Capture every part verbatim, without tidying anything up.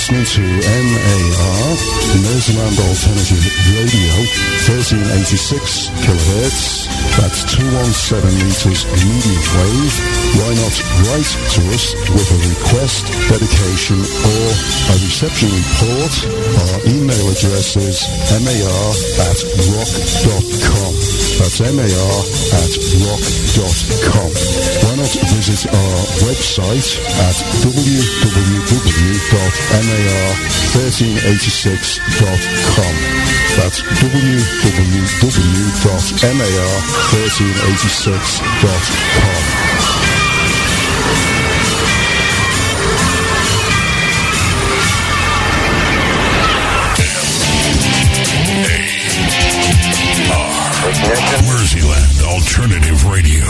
listening to M A R, Merseyland Alternative Radio, thirteen eighty-six kilohertz. That's two hundred seventeen meters medium wave. Why not write to us with a request, dedication, or a reception report? Our email address is mar at rock dot com. That's mar at rock dot com. Why not visit our website at w w w dot mar thirteen eighty-six dot com. That's w w w dot mar thirteen eighty-six dot com. Merseyland Alternative Radio.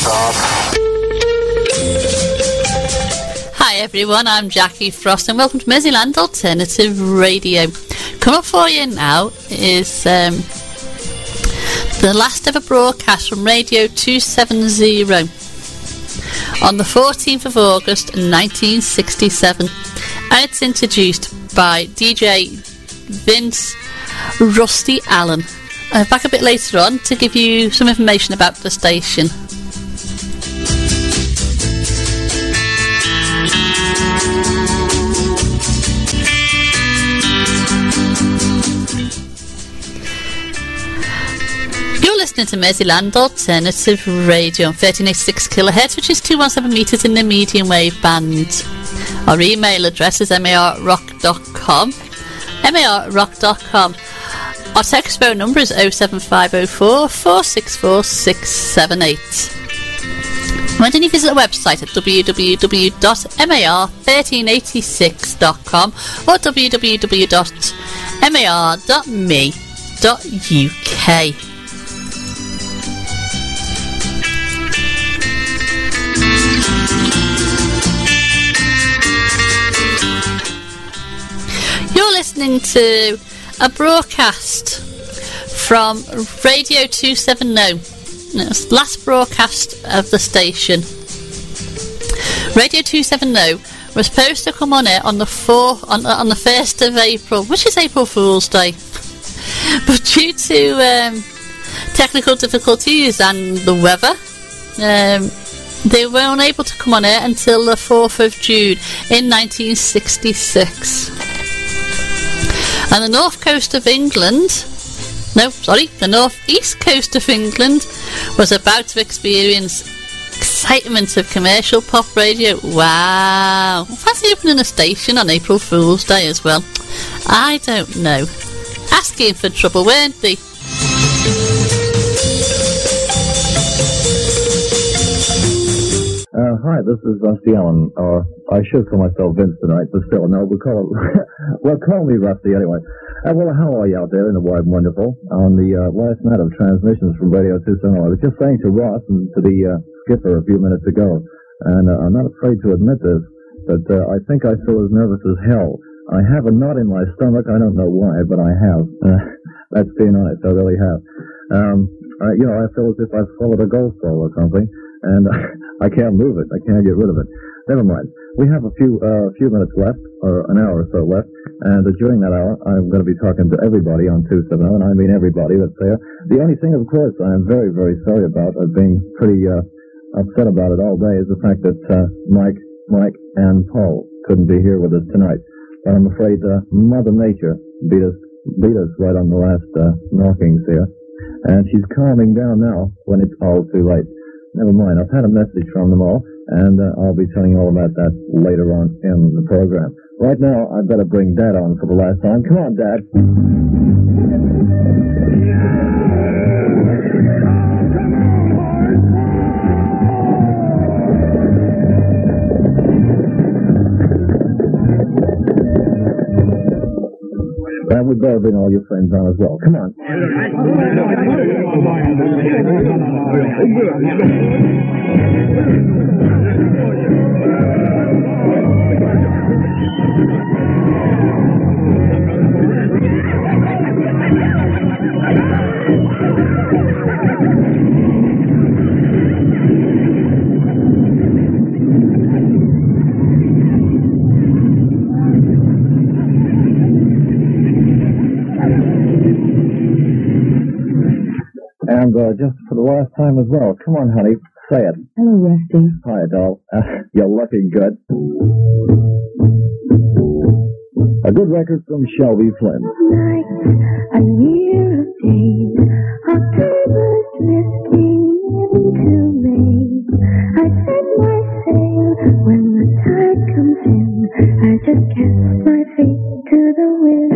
Hi everyone, I'm Jackie Frost and welcome to Merseyland Alternative Radio. Coming up for you now is um, the last ever broadcast from Radio two seventy on the fourteenth of August nineteen sixty-seven, and it's introduced by D J Vince Rusty Allen. Uh, back a bit later on to give you some information about the station. You're listening to Merseyland Alternative Radio on thirteen eighty-six kilohertz, which is two hundred seventeen meters in the medium wave band. Our email address is mar at rock dot com. mar at rock dot com. Our text phone number is oh seven five oh four, four six four, six seven eight. Why don't you visit the website at w w w dot mar thirteen eighty-six dot com or w w w dot mar dot m e dot u k. You're listening to a broadcast from Radio two seventy. It was the last broadcast of the station. Radio two seventy was supposed to come on air on the fourth, on, on the first of April, which is April Fool's Day. But due to um, technical difficulties and the weather, um, they were unable to come on air until the fourth of June in nineteen sixty-six. And the north coast of England, no, sorry, the north-east coast of England was about to experience excitement of commercial pop radio. Wow. Fancy opening a station on April Fool's Day as well. I don't know. Asking for trouble, weren't they? Uh, hi, this is Rusty Allen, or I should call myself Vince tonight, but still, no, we'll call, well, call me Rusty anyway. Uh, well, how are you out there in the wide and wonderful on the uh, last night of transmissions from Radio two seventy? I was just saying to Ross and to the uh, skipper a few minutes ago, and uh, I'm not afraid to admit this, but uh, I think I feel as nervous as hell. I have a knot in my stomach, I don't know why, but I have. Uh, that's being honest, I really have. Um, I, you know, I feel as if I've swallowed a golf ball or something, and I can't move it. I can't get rid of it. Never mind. We have a few uh, few minutes left, or an hour or so left, and uh, during that hour, I'm going to be talking to everybody on two seventy, and I mean everybody that's there. The only thing, of course, I am very, very sorry about, I've been pretty uh, upset about it all day, is the fact that uh, Mike, Mike, and Paul couldn't be here with us tonight. But I'm afraid uh, Mother Nature beat us, beat us right on the last uh, knockings here, and she's calming down now when it's all too late. Never mind, I've had a message from them all, and uh, I'll be telling you all about that later on in the program. Right now, I've got to bring Dad on for the last time. Come on, Dad. And we'd better bring all your friends on as well. Come on. uh, just for the last time as well. Come on, honey, say it. Hello, Rusty. Hi, doll. Uh, you're looking good. A good record from Shelby Flynn. Like a year of days, October's drifting into May. I set my sail when the tide comes in. I just cast my feet to the wind.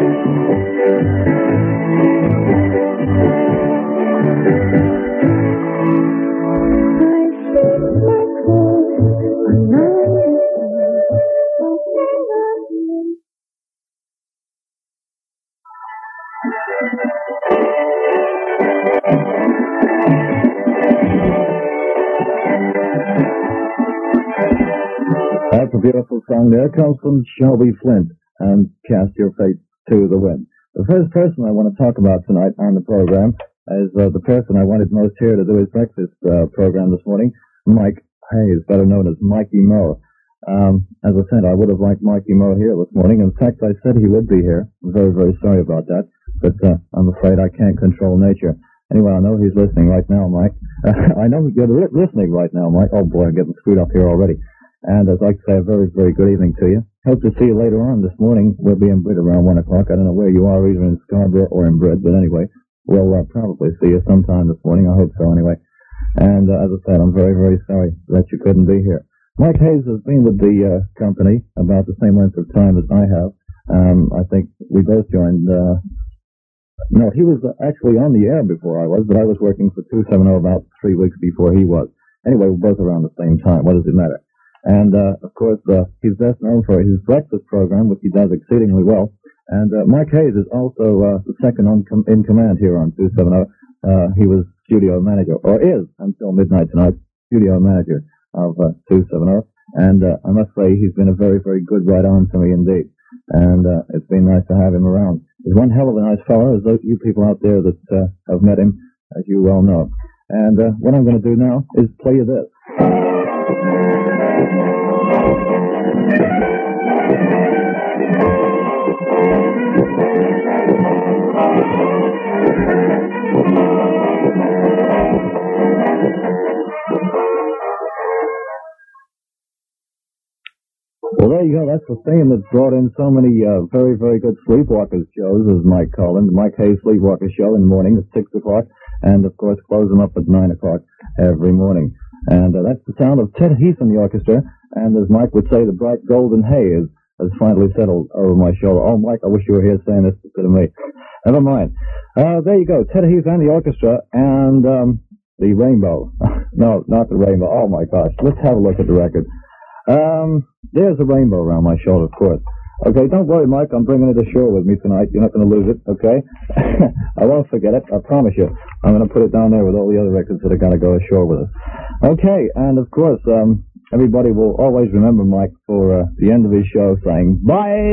I shoot my course along the sea. That's a beautiful song there. It comes from Shelby Flint and Cast Your Fate to the Wind. The first person I want to talk about tonight on the program is uh, the person I wanted most here to do his breakfast uh, program this morning, Mike Hayes, better known as Mikey Mo. Um, as I said, I would have liked Mikey Mo here this morning. In fact, I said he would be here. I'm very, very sorry about that. But uh, I'm afraid I can't control nature. Anyway, I know he's listening right now, Mike. Uh, I know you're li- listening right now, Mike. Oh, boy, I'm getting screwed up here already. And I'd like to say a very, very good evening to you. Hope to see you later on this morning. We'll be in Brid around one o'clock. I don't know where you are, either in Scarborough or in Brid. But anyway, we'll uh, probably see you sometime this morning. I hope so, anyway. And uh, as I said, I'm very, very sorry that you couldn't be here. Mike Hayes has been with the uh, company about the same length of time as I have. Um, I think we both joined... Uh, no, he was actually on the air before I was, but I was working for two seventy about three weeks before he was. Anyway, we're both around the same time. What does it matter? And, uh, of course, uh, he's best known for his breakfast program, which he does exceedingly well. And uh, Mike Hayes is also uh, the second on com- in command here on two seventy. Uh, he was studio manager, or is, until midnight tonight, studio manager of uh, two seventy. And uh, I must say he's been a very, very good right-on to me indeed. And uh, it's been nice to have him around. He's one hell of a nice fellow, as those you people out there that uh, have met him, as you well know. And uh, what I'm going to do now is play you this. Well, there you go. That's the theme that's brought in so many uh, very, very good Sleepwalkers shows, as Mike called them. The Mike Hayes Sleepwalker Show in the morning at six o'clock, and, of course, close them up at nine o'clock every morning. And uh, that's the sound of Ted Heath in the orchestra, and as Mike would say, the bright golden haze has finally settled over my shoulder. Oh, Mike, I wish you were here saying this instead of me. Never mind. Uh, there you go. Ted Heath and the orchestra, and um, the rainbow. No, not the rainbow. Oh, my gosh. Let's have a look at the record. Um, there's a rainbow around my shoulder, of course. Okay, don't worry, Mike. I'm bringing it ashore with me tonight. You're not going to lose it, okay? I won't forget it. I promise you. I'm going to put it down there with all the other records that are going to go ashore with us. Okay, and of course, um, everybody will always remember Mike for uh, the end of his show saying, bye,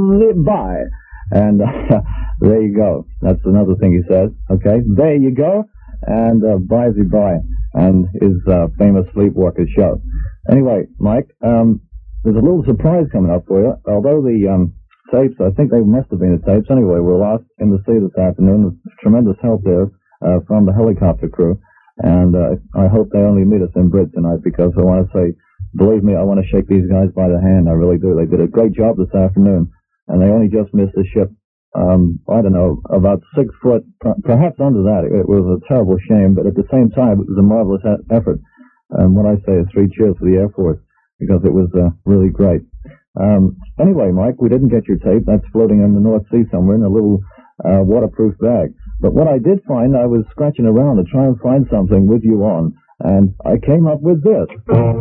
bye. And uh, there you go. That's another thing he says. Okay, there you go. And uh, bye, bye. And his uh, famous Sleepwalker show. Anyway, Mike, um, there's a little surprise coming up for you. Although the um, tapes, I think they must have been the tapes anyway, were lost in the sea this afternoon. There's tremendous help there uh, from the helicopter crew. And uh, I hope they only meet us in Brit tonight, because I want to say, believe me, I want to shake these guys by the hand. I really do. They did a great job this afternoon. And they only just missed the ship, um, I don't know, about six foot, perhaps under that. It was a terrible shame, but at the same time, it was a marvelous effort. And what I say is three cheers for the Air Force, because it was uh, really great. Um, anyway, Mike, we didn't get your tape. That's floating in the North Sea somewhere in a little uh, waterproof bag. But what I did find, I was scratching around to try and find something with you on, and I came up with this.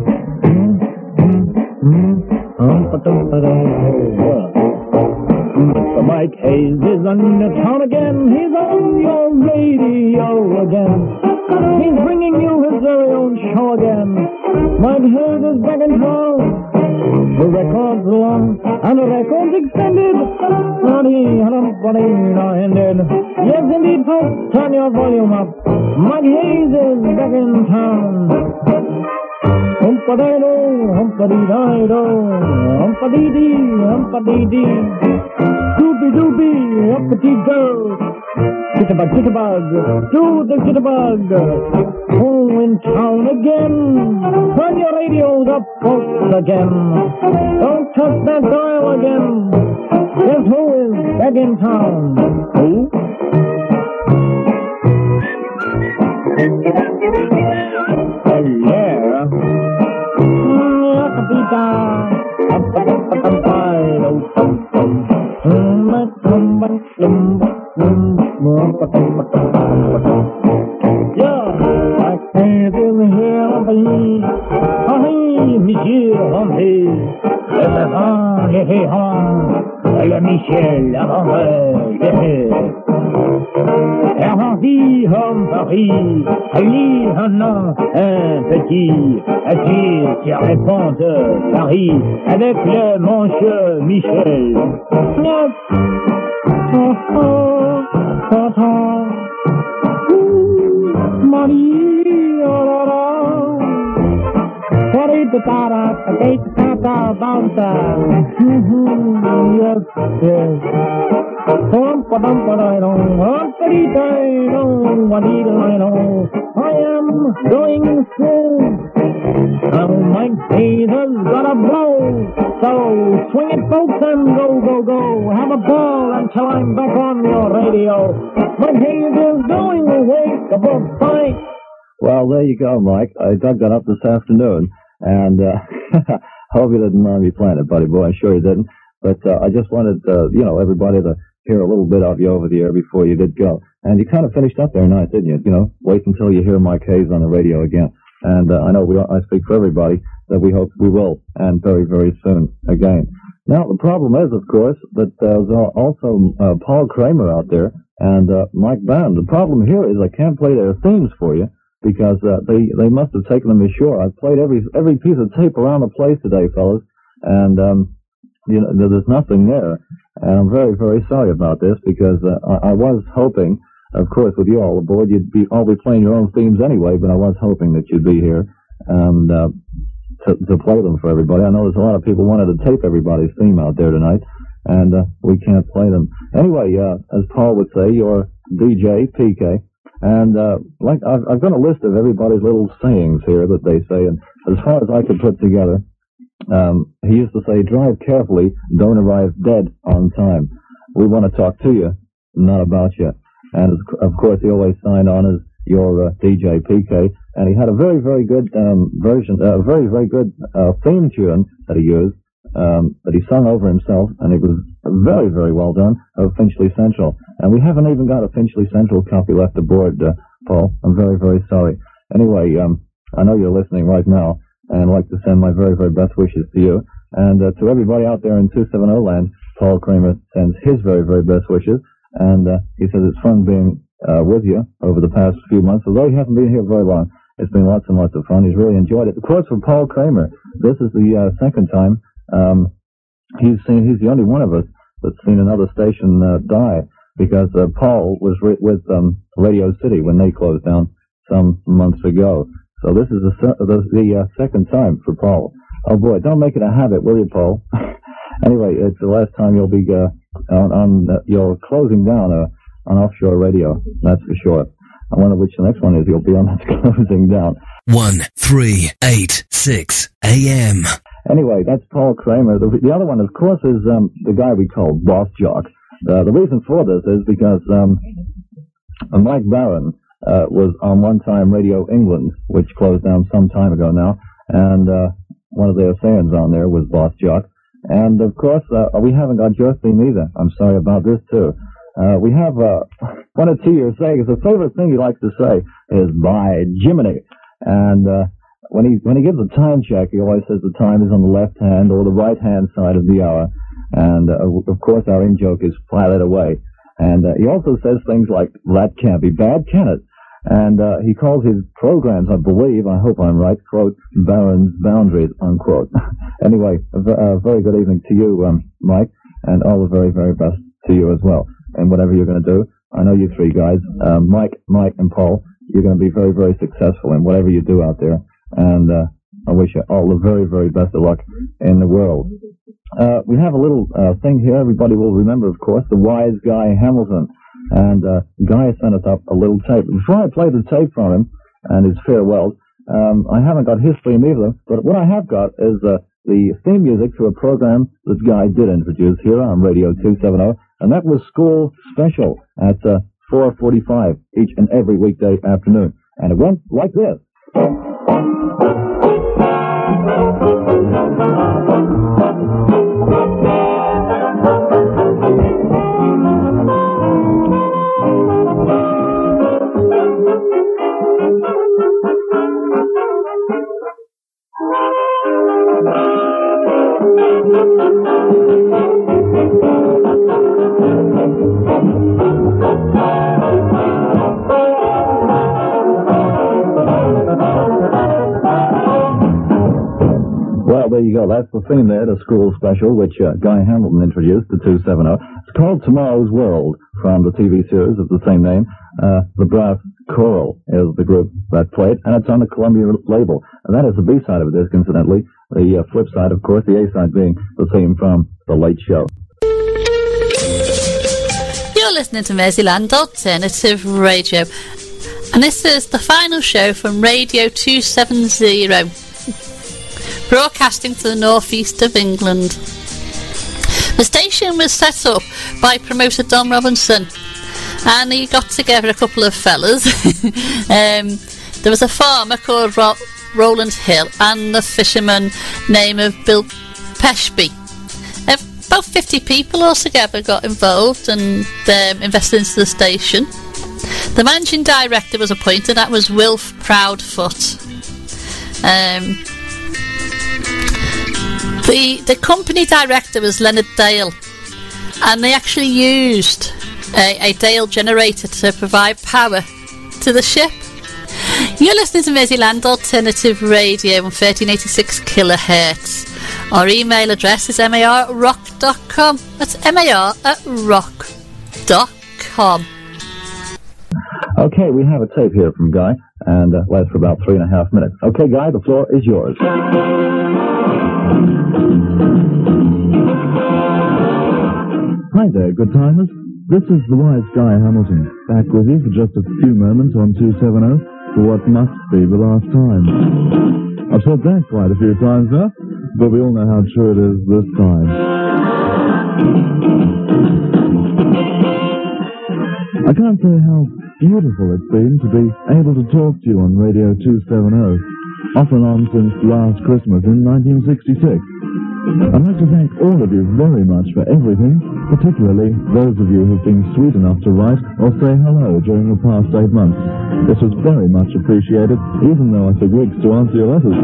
Mister Mike Hayes is on the town again. He's on your radio again. He's bringing you his very own show again. Mike Hayes is back in town. The record's long and the record's extended. Naughty, funny, ended. Yes, indeed, folks, turn your volume up. Mike Hayes is back in town. Humpa-dido, humpa-dee-dido, humpa-dee-dee, humpa-dee-dee. Doobie-doobie, uppity-go. Jitterbug, jitterbug, do the jitterbug. Oh, in town again. Turn your radios up, folks, again. Don't touch that dial again. Guess who is back in town? Who? Oh, yeah. Yeah, I can't even hear me. Hey, Monsieur Humphrey. Hey, hey, hey, Michel, Humphrey. Humphrey, Humphrey, lui, un an, un petit, agile, qui répond de Paris, avec le manche Michel. Snap, oh, oh, oh, oh, Marie, oh, la, la. What is the data, the data, data, about that? Mm-hmm, yes, yes. I am going soon. Oh, my feet has got a blow. So swing it, folks, and go, go, go. Have a ball until I'm back on your radio. My haze is going away. The book fight. Well, there you go, Mike. I dug that up this afternoon, and uh, hope you didn't mind me playing it, buddy boy. I'm sure you didn't. But uh, I just wanted, uh, you know, everybody to hear a little bit of you over the air before you did go. And you kind of finished up there nice, didn't you? You know, wait until you hear Mike Hayes on the radio again. And uh, I know we, I speak for everybody that we hope we will, and very, very soon again. Now, the problem is, of course, that uh, there's also uh, Paul Kramer out there and uh, Mike Band. The problem here is I can't play their themes for you because uh, they, they must have taken them ashore. I've played every every piece of tape around the place today, fellas, and um, you know, there's nothing there. And I'm very, very sorry about this because uh, I, I was hoping, of course, with you all aboard, you'd be all be playing your own themes anyway, but I was hoping that you'd be here and uh, to, to play them for everybody. I know there's a lot of people wanted to tape everybody's theme out there tonight, and uh, we can't play them. Anyway, uh, as Paul would say, you're D J P K, and uh, like I've, I've got a list of everybody's little sayings here that they say, and as far as I could put together, Um, he used to say, drive carefully, don't arrive dead on time. We want to talk to you, not about you. And of course, he always signed on as your uh, D J P K. And he had a very, very good um, version, a uh, very, very good uh, theme tune that he used, um, that he sung over himself. And it was very, very well done, of Finchley Central. And we haven't even got a Finchley Central copy left aboard, uh, Paul. I'm very, very sorry. Anyway, um, I know you're listening right now. And I'd like to send my very, very best wishes to you. And uh, to everybody out there in two seventy land, Paul Kramer sends his very, very best wishes. And uh, he says it's fun being uh, with you over the past few months. Although he hasn't been here very long, it's been lots and lots of fun. He's really enjoyed it. Of course, for Paul Kramer, this is the uh, second time um, he's seen. He's the only one of us that's seen another station uh, die, because uh, Paul was re- with um, Radio City when they closed down some months ago. So this is the, the, the uh, second time for Paul. Oh boy, don't make it a habit, will you, Paul? Anyway, it's the last time you'll be uh, on, on uh, you're closing down uh, on offshore radio, that's for sure. I wonder which the next one is you'll be on that's closing down. one three eight six A M. Anyway, that's Paul Kramer. The, the other one, of course, is um, the guy we call Boss Jock. Uh, the reason for this is because um, Mike Barron Uh, was on One Time Radio England, which closed down some time ago now, and uh, one of their sayings on there was Boss Jock. And of course, uh, we haven't got your theme either. I'm sorry about this too. Uh, we have uh, one or two years sayings. The favorite thing he likes to say is "by Jiminy," and uh, when he when he gives a time check, he always says the time is on the left hand or the right hand side of the hour. And uh, of course, our in joke is "file it away." And uh, he also says things like, "That can't be bad, can it?" And uh, he calls his programs, I believe, I hope I'm right, quote, Barron's Boundaries, unquote. Anyway, a, v- a very good evening to you, um, Mike, and all the very, very best to you as well. And whatever you're going to do, I know you three guys, um, Mike, Mike, and Paul, you're going to be very, very successful in whatever you do out there. And uh, I wish you all the very, very best of luck in the world. Uh, we have a little uh, thing here. Everybody will remember, of course, the wise guy Hamilton. And uh, Guy sent us up a little tape. Before I play the tape from him and his farewell, um, I haven't got his theme either, but what I have got is uh, the theme music to a program that Guy did introduce here on Radio two seventy, and that was School Special at uh, four forty-five each and every weekday afternoon. And it went like this. Well, there you go. That's the theme there, the School Special, which uh, Guy Hamilton introduced to two seventy. It's called Tomorrow's World, from the T V series of the same name. Uh, the Brass Choral is the group that played, and it's on the Columbia label. And that is the B-side of the disc, incidentally. The uh, flip side, of course, the A-side being the theme from The Late Show. You're listening to Merseyland Alternative Radio, and this is the final show from Radio two seventy, broadcasting to the northeast of England. The station was set up by promoter Don Robinson, and he got together a couple of fellas. um, there was a farmer called Ro- Roland Hill and the fisherman named of Bill Peshby. Uh, about fifty people altogether got involved and um, invested into the station. The managing director was appointed. That was Wilf Proudfoot. Um, the the company director was Leonard Dale, and they actually used a, a Dale generator to provide power to the ship. You're listening to Merseyland Alternative Radio on thirteen eighty-six kilohertz. Our email address is mar at rock dot com. That's mar at rock dot com. Okay, we have a tape here from Guy, and uh, lasts for about three and a half minutes. Okay, Guy, the floor is yours. Hi there, good timers. This is the wise Guy Hamilton, back with you for just a few moments on two seventy for what must be the last time. I've said that quite a few times now, but we all know how true it is this time. I can't say how beautiful it's been to be able to talk to you on Radio two seventy, off and on since last Christmas in nineteen sixty-six. I'd like to thank all of you very much for everything, particularly those of you who've been sweet enough to write or say hello during the past eight months. This was very much appreciated, even though I took weeks to answer your letters.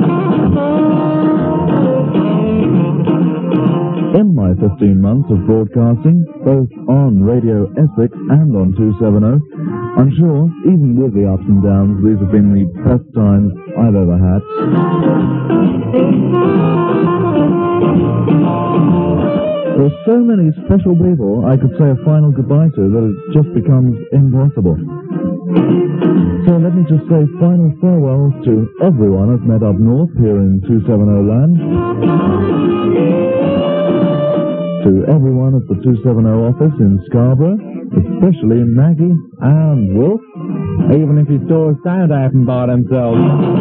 In my fifteen months of broadcasting, both on Radio Essex and on two seventy, I'm sure, even with the ups and downs, these have been the best times I've ever had. There are so many special people I could say a final goodbye to that it just becomes impossible. So let me just say final farewells to everyone I've met up north here in two seventy land. To everyone at the two seventy office in Scarborough, especially Maggie and Wolf, even if his doors don't open by themselves.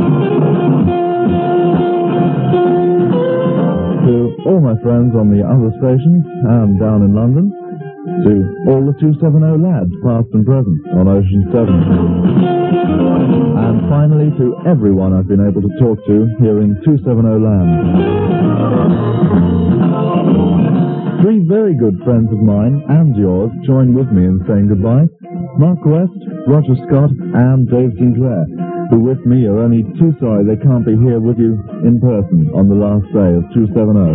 To all my friends on the other stations and down in London. To all the two seventy lads, past and present, on Ocean seven. And finally to everyone I've been able to talk to here in two seventy land. Three very good friends of mine and yours join with me in saying goodbye. Mark West, Roger Scott, and Dave Sinclair, who with me are only too sorry they can't be here with you in person on the last day of two seventy.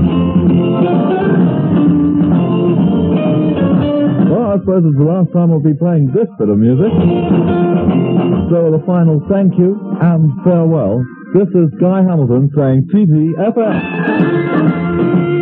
Well, I suppose it's the last time I'll be playing this bit of music. So the final thank you and farewell. This is Guy Hamilton saying T T F M.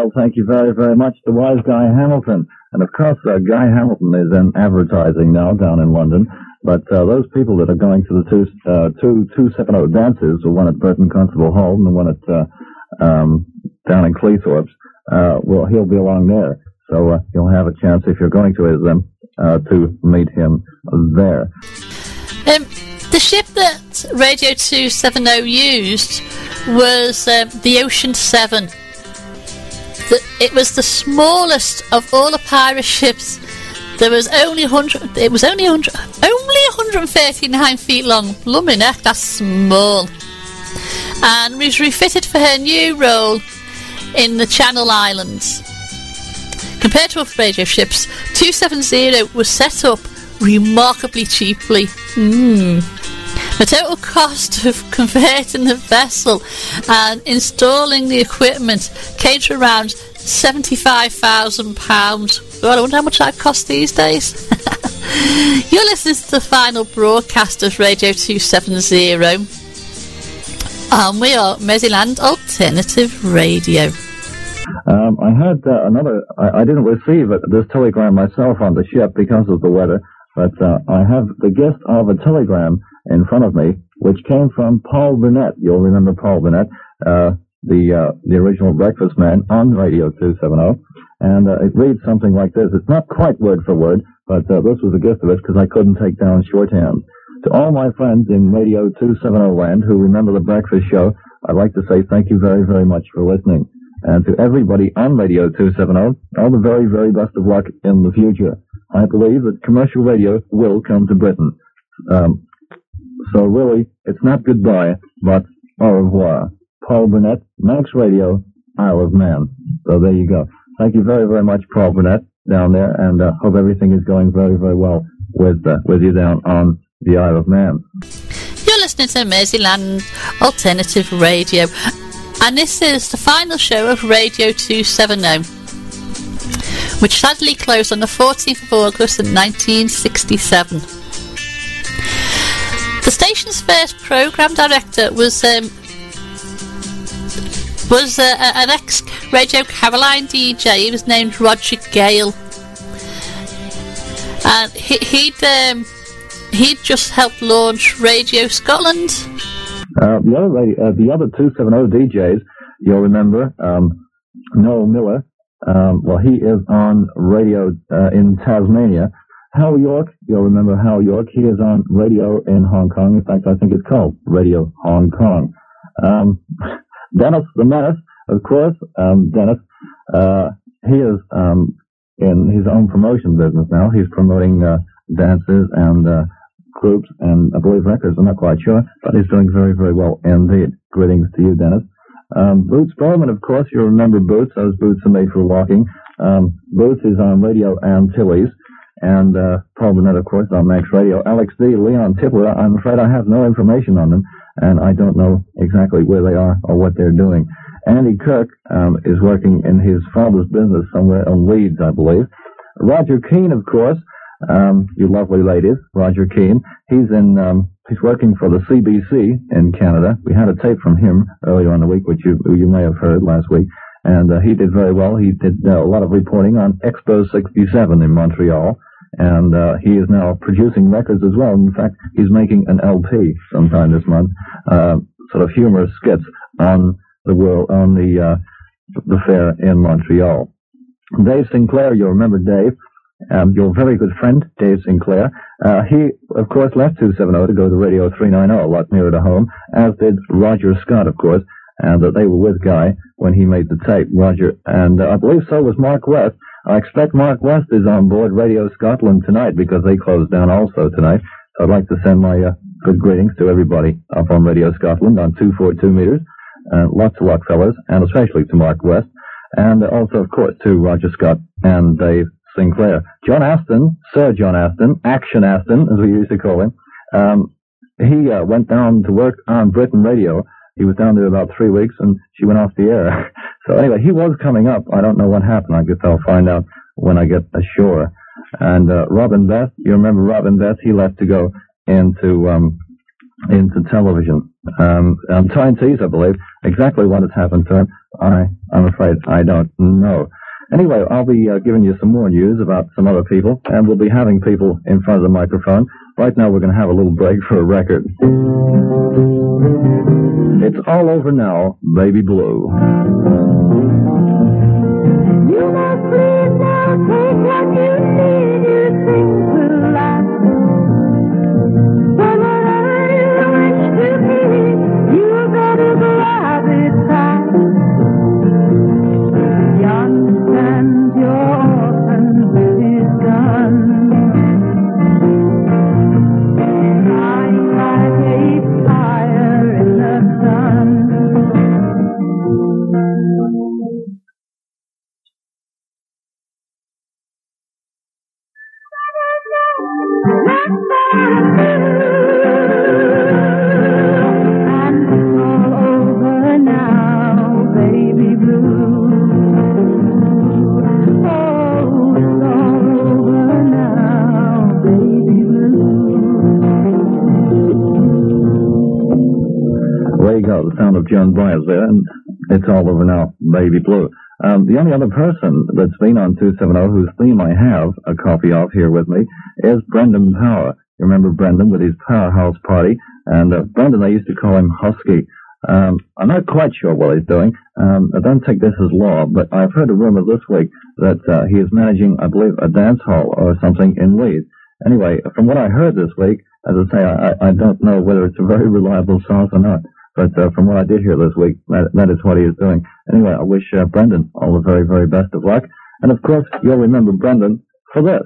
Well, thank you very, very much to Wise Guy Hamilton. And of course, uh, Guy Hamilton is in advertising now down in London. But uh, those people that are going to the two, uh, two, two seven oh dances, the one at Burton Constable Hall and the one at uh, um, down in Cleethorpes, uh, well, he'll be along there. So uh, you'll have a chance, if you're going to them, uh, to meet him there. Um, the ship that Radio two seventy used was um, the Ocean seven. The, it was the smallest of all the pirate ships. There was only one hundred. It was only one hundred, only one hundred thirty-nine feet long. Blimey neck, that's small. And was refitted for her new role in the Channel Islands. Compared to other radio ships, two seventy was set up remarkably cheaply. Mm. The total cost of converting the vessel and installing the equipment came to around seventy-five thousand pounds. God, I wonder how much that costs these days. You're listening to the final broadcast of Radio two seventy, and we are Merseyland Alternative Radio. Um, I had uh, another, I, I didn't receive it, this telegram myself on the ship because of the weather, but uh, I have the gift of a telegram in front of me, which came from Paul Burnett. You'll remember Paul Burnett, uh, the uh, the original breakfast man on Radio two seventy, and uh, it reads something like this. It's not quite word for word, but uh, this was a gift of it because I couldn't take down shorthand. To all my friends in Radio two seventy land who remember the breakfast show, I'd like to say thank you very, very much for listening. And to everybody on Radio two seventy, all the very, very best of luck in the future. I believe that commercial radio will come to Britain. Um, so really, it's not goodbye, but au revoir. Paul Burnett, Max Radio, Isle of Man. So there you go. Thank you very, very much, Paul Burnett, down there, and uh, hope everything is going very, very well with uh, with you down on the Isle of Man. You're listening to Merseyland Alternative Radio, and this is the final show of Radio two seventy, which sadly closed on the fourteenth of August in nineteen sixty-seven. The station's first programme director was um, was uh, an ex-Radio Caroline D J. He was named Roger Gale, and he, he'd um, he'd just helped launch Radio Scotland. Uh, the other radio, uh, the other two seventy D Js, you'll remember, um, Noel Miller. Um, well, he is on radio uh, in Tasmania. Hal York, you'll remember Hal York. He is on radio in Hong Kong. In fact, I think it's called Radio Hong Kong. Um, Dennis the Menace, of course. Um, Dennis, uh, he is um, in his own promotion business now. He's promoting uh, dances and uh, groups and I believe records. I'm not quite sure, but he's doing very, very well indeed. Greetings to you, Dennis. Um, Boots Bowman, of course, you remember Boots. Those boots are made for walking. Um, Boots is on Radio Antilles, and uh, Paul Burnett, of course, on Max Radio. Alex D, Leon Tippler, I'm afraid I have no information on them, and I don't know exactly where they are or what they're doing. Andy Kirk um, is working in his father's business somewhere in Leeds, I believe. Roger Keane, of course, um, you lovely ladies, Roger Keane. He's in... Um, He's working for the C B C in Canada. We had a tape from him earlier in the week, which you you may have heard last week, and uh, he did very well. He did uh, a lot of reporting on Expo sixty-seven in Montreal, and uh, he is now producing records as well. In fact, he's making an L P sometime this month, uh, sort of humorous skits on the world on the uh, the fair in Montreal. Dave Sinclair, you'll remember Dave. Um, your very good friend, Dave Sinclair. Uh, he, of course, left two seventy to go to Radio three ninety, a lot nearer to home, as did Roger Scott, of course, and uh, they were with Guy when he made the tape, Roger, and uh, I believe so was Mark West. I expect Mark West is on board Radio Scotland tonight because they closed down also tonight, so I'd like to send my uh, good greetings to everybody up on Radio Scotland on two forty-two meters, uh, lots of luck, fellas, and especially to Mark West, and uh, also, of course, to Roger Scott and Dave Sinclair. John Aston, Sir John Aston, Action Aston, as we used to call him, um, he uh, went down to work on Britain Radio. He was down there about three weeks, and she went off the air. So anyway, he was coming up. I don't know what happened. I guess I'll find out when I get ashore. And uh, Robin Beth, you remember Robin Beth? He left to go into um, into television. Um, on T N T's, I believe. Exactly what has happened to him, I, I'm afraid I don't know. Anyway, I'll be uh, giving you some more news about some other people, and we'll be having people in front of the microphone. Right now, we're going to have a little break for a record. It's all over now, Baby Blue. You must leave now, take what you need, you think will last. But whatever you wish to be, you better grab it fast. You understand your orphan with his gun. Lying like a fire in the sun. And it's all over now, baby blue. Oh, it's all over now, baby blue. There you go, the sound of Joan Baez there, and it's all over now, Baby Blue. Um, the only other person that's been on two seventy whose theme I have a copy of here with me is Brendan Power. You remember Brendan with his Powerhouse Party? And uh, Brendan, I used to call him Husky. Um, I'm not quite sure what he's doing. Um, I don't take this as law, but I've heard a rumor this week that uh, he is managing, I believe, a dance hall or something in Leeds. Anyway, from what I heard this week, as I say, I, I don't know whether it's a very reliable source or not. But uh, from what I did hear this week, that, that is what he is doing. Anyway, I wish uh, Brendan all the very, very best of luck. And of course, you'll remember Brendan for this.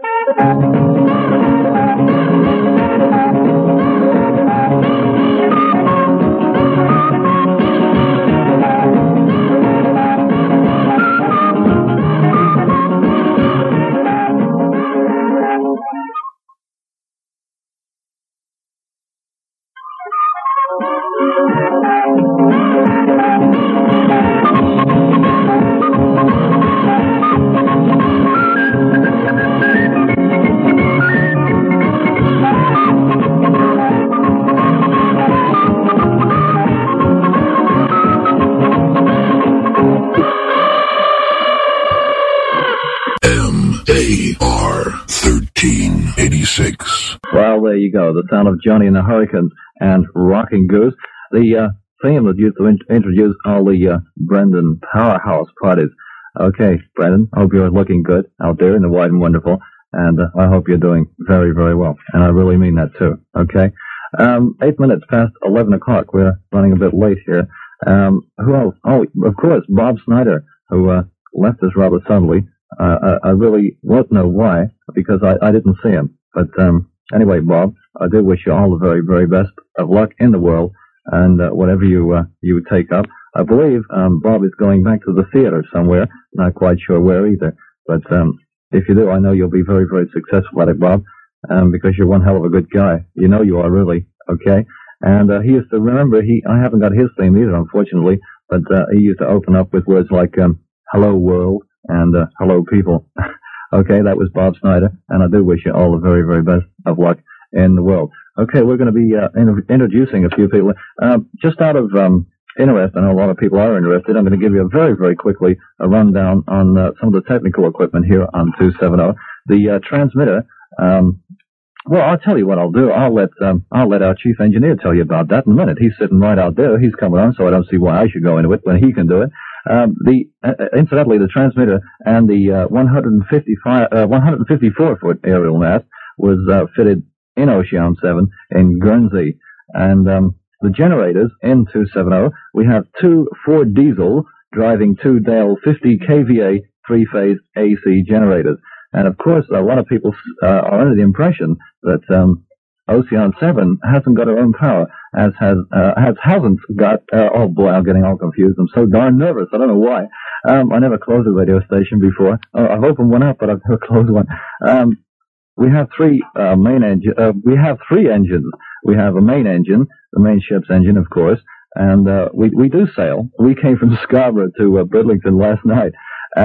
A R thirteen eighty-six. Well, there you go. The sound of Johnny and the Hurricanes and Rocking Goose. The uh, theme that used to in- introduce all the uh, Brendan Powerhouse parties. Okay, Brendan, hope you're looking good out there in the wide and wonderful. And uh, I hope you're doing very, very well. And I really mean that too. Okay? Um, eight minutes past eleven o'clock. We're running a bit late here. Um, who else? Oh, of course, Bob Snyder, who uh, left us rather suddenly. Uh, I, I really won't know why, because I, I didn't see him. But um, anyway, Bob, I do wish you all the very, very best of luck in the world, and uh, whatever you uh, you take up. I believe um, Bob is going back to the theater somewhere. Not quite sure where either. But um, if you do, I know you'll be very, very successful at it, Bob, um, because you're one hell of a good guy. You know you are, really. Okay? And uh, he used to, remember, he I haven't got his theme either, unfortunately, but uh, he used to open up with words like, um, hello, world. And uh, hello, people. Okay, that was Bob Snyder, and I do wish you all the very, very best of luck in the world. Okay, we're going to be uh, in- introducing a few people. Uh, just out of um, interest, I know a lot of people are interested, I'm going to give you a very, very quickly a rundown on uh, some of the technical equipment here on two seventy. The uh, transmitter, um, well, I'll tell you what I'll do. I'll let um, I'll let our chief engineer tell you about that in a minute. He's sitting right out there. He's coming on, so I don't see why I should go into it when he can do it. Um, the uh, incidentally, the transmitter and the uh, one fifty-five, uh, one fifty-four foot aerial mast was uh, fitted in Ocean seven in Guernsey, and um, the generators in two seventy, we have two Ford diesel driving two Dale fifty K V A three-phase A C generators, and of course, a lot of people uh, are under the impression that um, Ocean seven hasn't got her own power, as has, uh, has, hasn't got, uh, oh boy, I'm getting all confused. I'm so darn nervous. I don't know why. Um, I never closed a radio station before. Oh, I've opened one up, but I've never closed one. Um, we have three, uh, main engine, uh, we have three engines. We have a main engine, the main ship's engine, of course, and, uh, we, we do sail. We came from Scarborough to, uh, Bridlington last night. Um,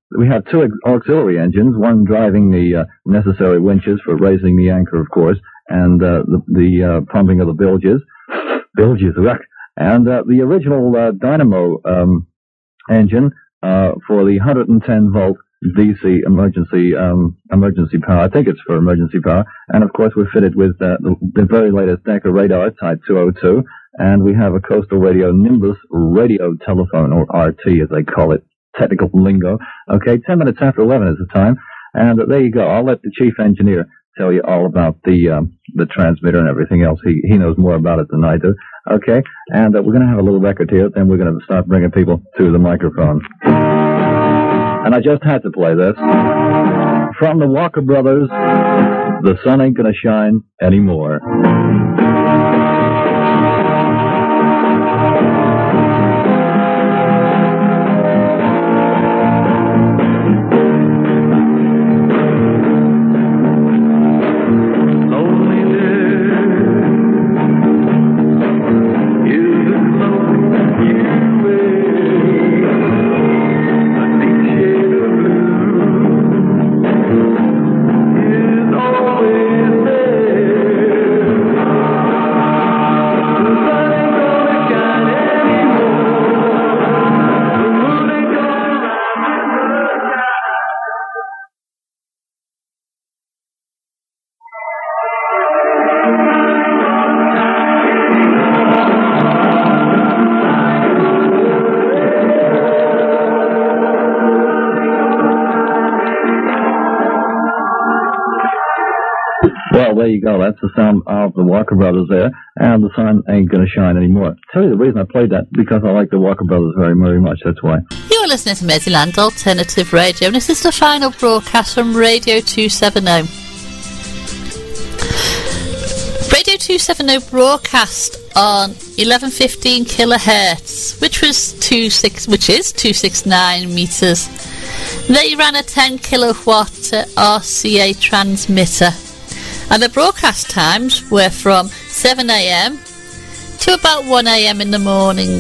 we have two auxiliary engines, one driving the uh, necessary winches for raising the anchor, of course, and uh, the, the uh, pumping of the bilges. Bilges, yuck. And uh, the original uh, dynamo um, engine uh, for the one hundred ten volt D C emergency um, emergency power. I think it's for emergency power. And, of course, we're fitted with uh, the, the very latest Decca radar, Type two oh two. And we have a Coastal Radio Nimbus radio telephone, or R T as they call it, technical lingo. Okay, ten minutes after eleven is the time. And uh, there you go. I'll let the chief engineer tell you all about the um, the transmitter and everything else. He he knows more about it than I do. Okay, and uh, we're going to have a little record here, then we're going to start bringing people to the microphone. And I just had to play this. From the Walker Brothers, The Sun Ain't Gonna Shine Anymore. Well, there you go. That's the sound of the Walker Brothers there, and the sun ain't going to shine anymore. Tell you the reason I played that, because I like the Walker Brothers very, very much. That's why. You're listening to Merseyland Alternative Radio, and this is the final broadcast from Radio two seventy. Radio two seventy broadcast on eleven fifteen kilohertz, which was two six, which is two sixty-nine meters. They ran a ten kilowatt R C A transmitter, and the broadcast times were from seven a.m. to about one a.m. in the morning.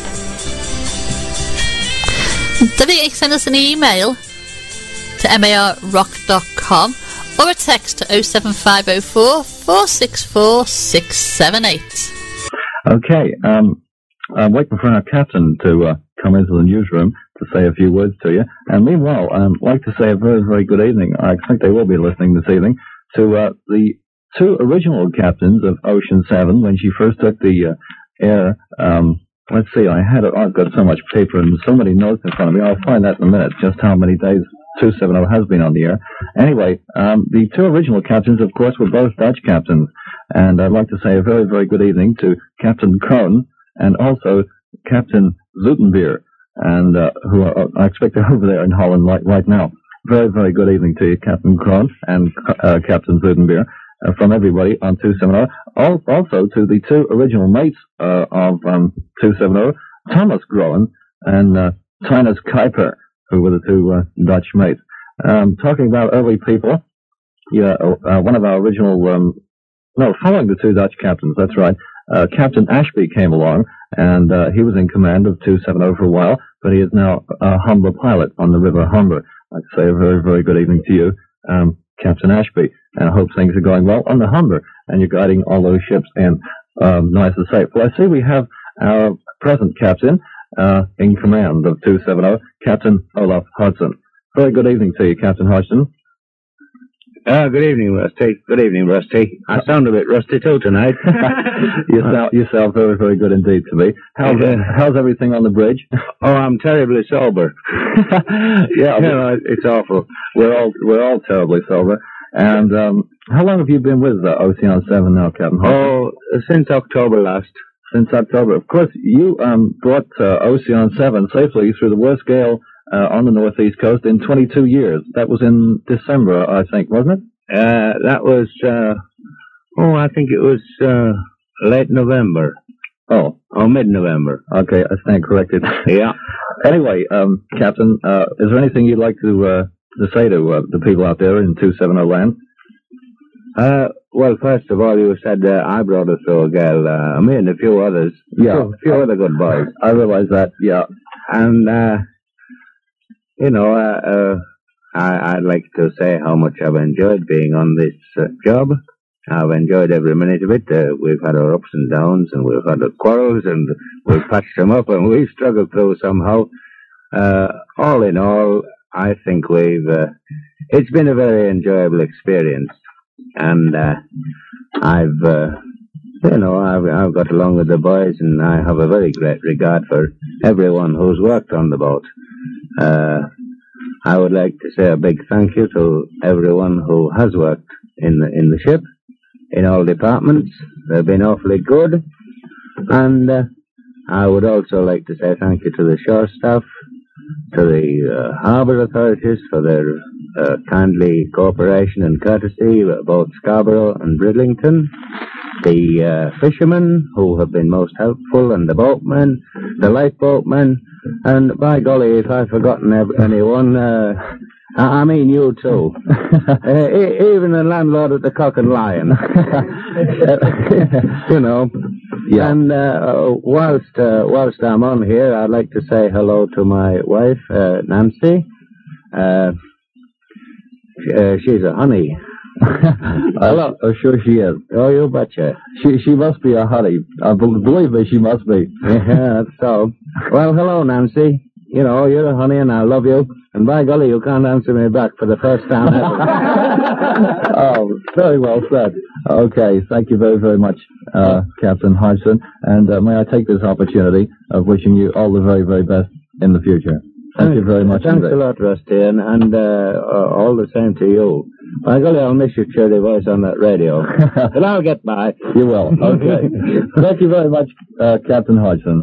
They send us an email to marrock dot com or a text to oh seven five oh four, four six four, six seven eight. Okay, um, I'm waiting for our captain to uh, come into the newsroom to say a few words to you. And meanwhile, I'd like to say a very, very good evening. I expect they will be listening this evening to uh, the two original captains of Ocean seven when she first took the uh, air. Um, let's see, I had it, I've got so much paper and so many notes in front of me. I'll find that in a minute, just how many days two seventy has been on the air. Anyway, um, the two original captains, of course, were both Dutch captains. And I'd like to say a very, very good evening to Captain Krohn and also Captain Zoetenbeer, and uh, who are, I expect they're over there in Holland right, right now. Very, very good evening to you, Captain Krohn and uh, Captain Zoetenbeer, uh, from everybody on two seventy. Also to the two original mates uh, of um, two seventy, Thomas Groen and uh, Tinus Kuiper, who were the two uh, Dutch mates. Um, talking about early people, yeah, uh, one of our original, um, no, following the two Dutch captains, that's right, uh, Captain Ashby came along, and uh, he was in command of two seventy for a while, but he is now a Humber pilot on the River Humber. I'd say a very, very good evening to you, um, Captain Ashby, and I hope things are going well on the Humber, and you're guiding all those ships in um, nice and safe. Well, I see we have our present captain uh, in command of two seventy, Captain Olaf Hodgson. Very good evening to you, Captain Hodgson. Uh, good evening, Rusty. Good evening, Rusty. I sound a bit rusty too tonight. you, sound, you sound very, very good indeed to me. How's, uh, how's everything on the bridge? Oh, I'm terribly sober. yeah, you know, it's awful. We're all we're all terribly sober. And um, how long have you been with uh, Ocean seven now, Captain Hodgson? Oh, since October last. Since October. Of course, you um, brought uh, Ocean seven safely through the worst gale Uh, on the northeast coast in twenty-two years. That was in December, I think, wasn't it? Uh, that was, uh, oh, I think it was uh, late November. Oh. Oh, mid-November. Okay, I stand corrected. Yeah. Anyway, um, Captain, uh, is there anything you'd like to uh, to say to uh, the people out there in two seventy land? Uh, well, first of all, you said uh, I brought us to a girl. Uh, me and a few others. Yeah. A few other good boys. I realize that, yeah. And, uh, you know, uh, uh, I, I'd like to say how much I've enjoyed being on this uh, job. I've enjoyed every minute of it. Uh, we've had our ups and downs, and we've had our quarrels, and we've patched them up, and we've struggled through somehow. Uh, all in all, I think we've... Uh, it's been a very enjoyable experience, and uh, I've... Uh, You know, I've, I've got along with the boys, and I have a very great regard for everyone who's worked on the boat. Uh, I would like to say a big thank you to everyone who has worked in the, in the ship, in all departments. They've been awfully good. And uh, I would also like to say thank you to the shore staff, to the uh, harbour authorities for their uh, kindly cooperation and courtesy, both Scarborough and Bridlington. The uh, fishermen, who have been most helpful, and the boatmen, the lifeboatmen, and by golly, if I've forgotten ev- anyone, uh, I-, I mean you too. uh, e- even the landlord at the Cock and Lion. You know. Yeah. And uh, whilst uh, whilst I'm on here, I'd like to say hello to my wife, uh, Nancy. Uh, uh, she's a honey. Hello. Oh, sure she is. Oh, you betcha. She she must be a honey. Uh, believe me, she must be. Yeah, that's so. Well, hello, Nancy. You know, you're a honey and I love you. And by golly, you can't answer me back for the first time ever. Oh, very well said. Okay, thank you very, very much, uh, Captain Hodgson. And uh, may I take this opportunity of wishing you all the very, very best in the future. Thank you very much. Thanks indeed. a lot, Rusty, and, and uh, uh, all the same to you. By golly, I'll miss your cheery voice on that radio. But I'll get by. You will. Okay. Thank you very much, uh, Captain Hodgson.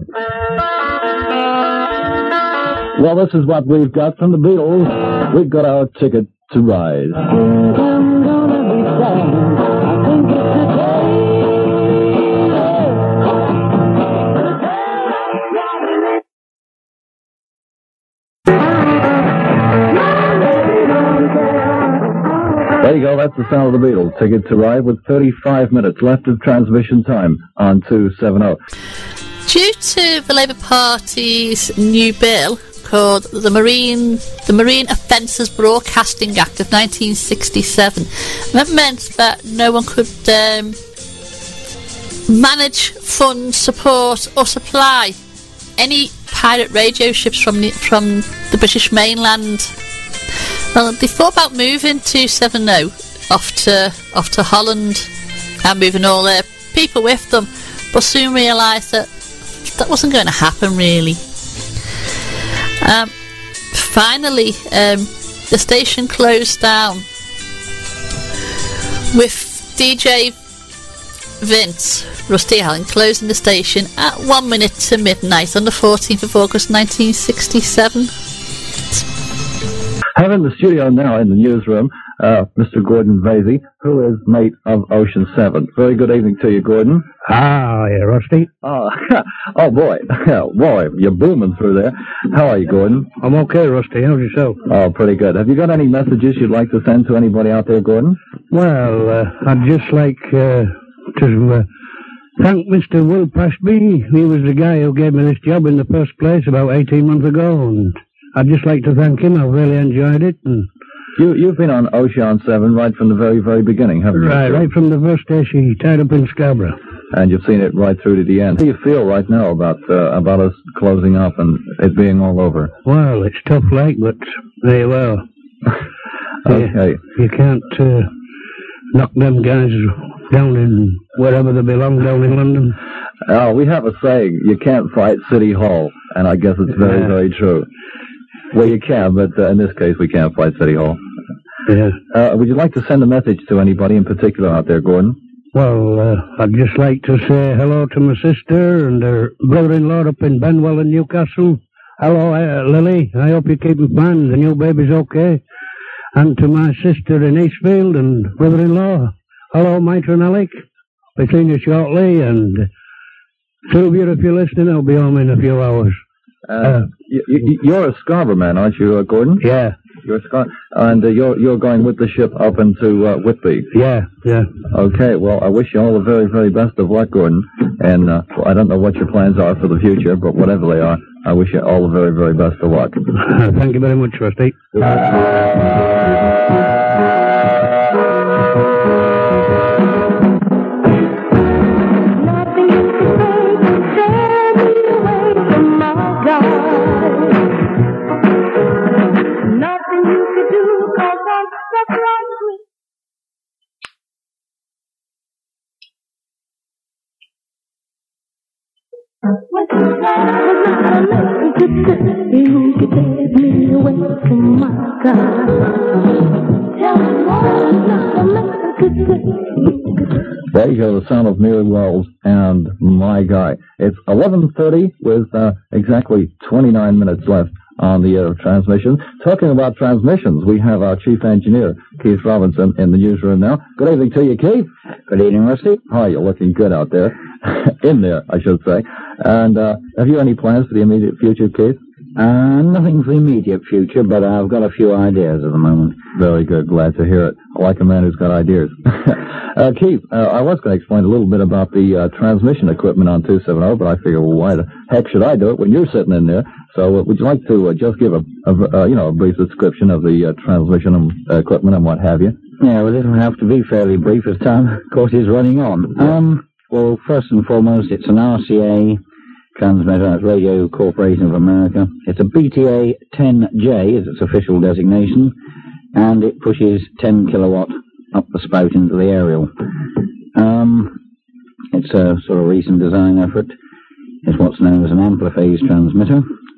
Well, this is what we've got from the Beatles. We've got our ticket to ride. I'm gonna be sad. I think it's There you go, that's the sound of the Beatles. Ticket to ride with thirty-five minutes left of transmission time on two seventy. Due to the Labour Party's new bill called the Marine the Marine Offences Broadcasting Act of nineteen sixty-seven, that meant that no one could um, manage, fund, support or supply any pirate radio ships from the, from the British mainland. Well, they thought about moving two seventy off to off to Holland and moving all their people with them, but soon realised that that wasn't going to happen, really. Um, finally, um, the station closed down with D J Vince Rusty Allen closing the station at one minute to midnight on the fourteenth of August nineteen sixty-seven. Have in the studio now, in the newsroom, uh, Mister Gordon Vasey, who is mate of Ocean seven. Very good evening to you, Gordon. Ah, yeah, Rusty. Oh, oh boy. Boy, you're booming through there. How are you, Gordon? I'm okay, Rusty. How's yourself? Oh, pretty good. Have you got any messages you'd like to send to anybody out there, Gordon? Well, uh, I'd just like uh, to uh, thank Mister Will Prashby. He was the guy who gave me this job in the first place about eighteen months ago, and I'd just like to thank him. I've really enjoyed it. And you, you've been on Ocean seven right from the very, very beginning, haven't you? Right, right from the first day she tied up in Scarborough. And you've seen it right through to the end. How do you feel right now about uh, about us closing up and it being all over? Well, it's tough like, but there you are. Okay. You, you can't uh, knock them guys down in wherever they belong down in London. Oh, we have a saying, you can't fight City Hall, and I guess it's very, yeah. very true. Well, you can, but uh, in this case, we can't fight City Hall. Yeah. Uh, would you like to send a message to anybody in particular out there, Gordon? Well, uh, I'd just like to say hello to my sister and her brother-in-law up in Benwell in Newcastle. Hello, uh, Lily. I hope you're keeping fine. The new baby's okay. And to my sister in Eastfield and brother-in-law. Hello, Mitra and Alec. I'll be seeing you shortly. And Sylvia, if you're listening, I'll be home in a few hours. Uh, uh, you, you, you're a Scarborough man, aren't you, uh, Gordon? Yeah. You're Scott, and uh, you're you're going with the ship up into uh, Whitby. Yeah, yeah. Okay, well, I wish you all the very, very best of luck, Gordon. And uh, well, I don't know what your plans are for the future, but whatever they are, I wish you all the very, very best of luck. Thank you very much, Rusty. There you go, the sound of Mary Wells and My Guy. It's eleven thirty with uh, exactly twenty-nine minutes left on the air of transmission. Talking about transmissions, we have our chief engineer, Keith Robinson, in the newsroom now. Good evening to you, Keith. Good evening, Rusty. Hi, you're looking good out there. In there, I should say. And uh, have you any plans for the immediate future, Keith? Uh, nothing for the immediate future, but I've got a few ideas at the moment. Very good. Glad to hear it. I like a man who's got ideas. uh, Keith, uh, I was going to explain a little bit about the uh, transmission equipment on two seventy, but I figure, well, why the heck should I do it when you're sitting in there? So uh, would you like to uh, just give a, a uh, you know, a brief description of the uh, transmission and, uh, equipment and what have you? Yeah, well, it'll have to be fairly brief as time, of course, is running on. Um, well, first and foremost, it's an R C A transmitter. That's Radio Corporation of America. It's a B T A ten J, is its official designation, and it pushes ten kilowatt up the spout into the aerial. Um, it's a sort of recent design effort. It's what's known as an ampliphase transmitter.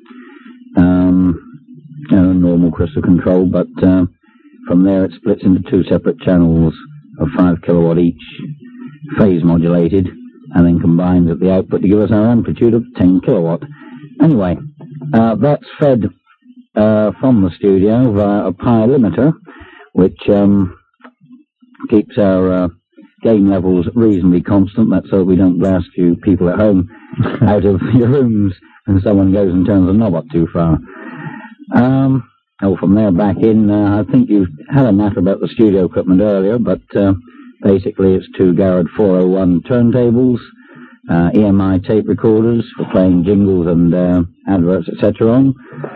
Um, you know, normal crystal control, but uh, from there it splits into two separate channels of five kilowatt each, phase modulated, and then combined at the output to give us our amplitude of ten kilowatt. Anyway, uh, that's fed uh, from the studio via a pi limiter, which um, keeps our uh, gain levels reasonably constant. That's so we don't blast you people at home out of your rooms and someone goes and turns the knob up too far. Um, oh, from there back in, uh, I think you had a matter about the studio equipment earlier, but uh, basically it's two Garrett four oh one turntables, uh, E M I tape recorders for playing jingles and uh, adverts, et cetera on,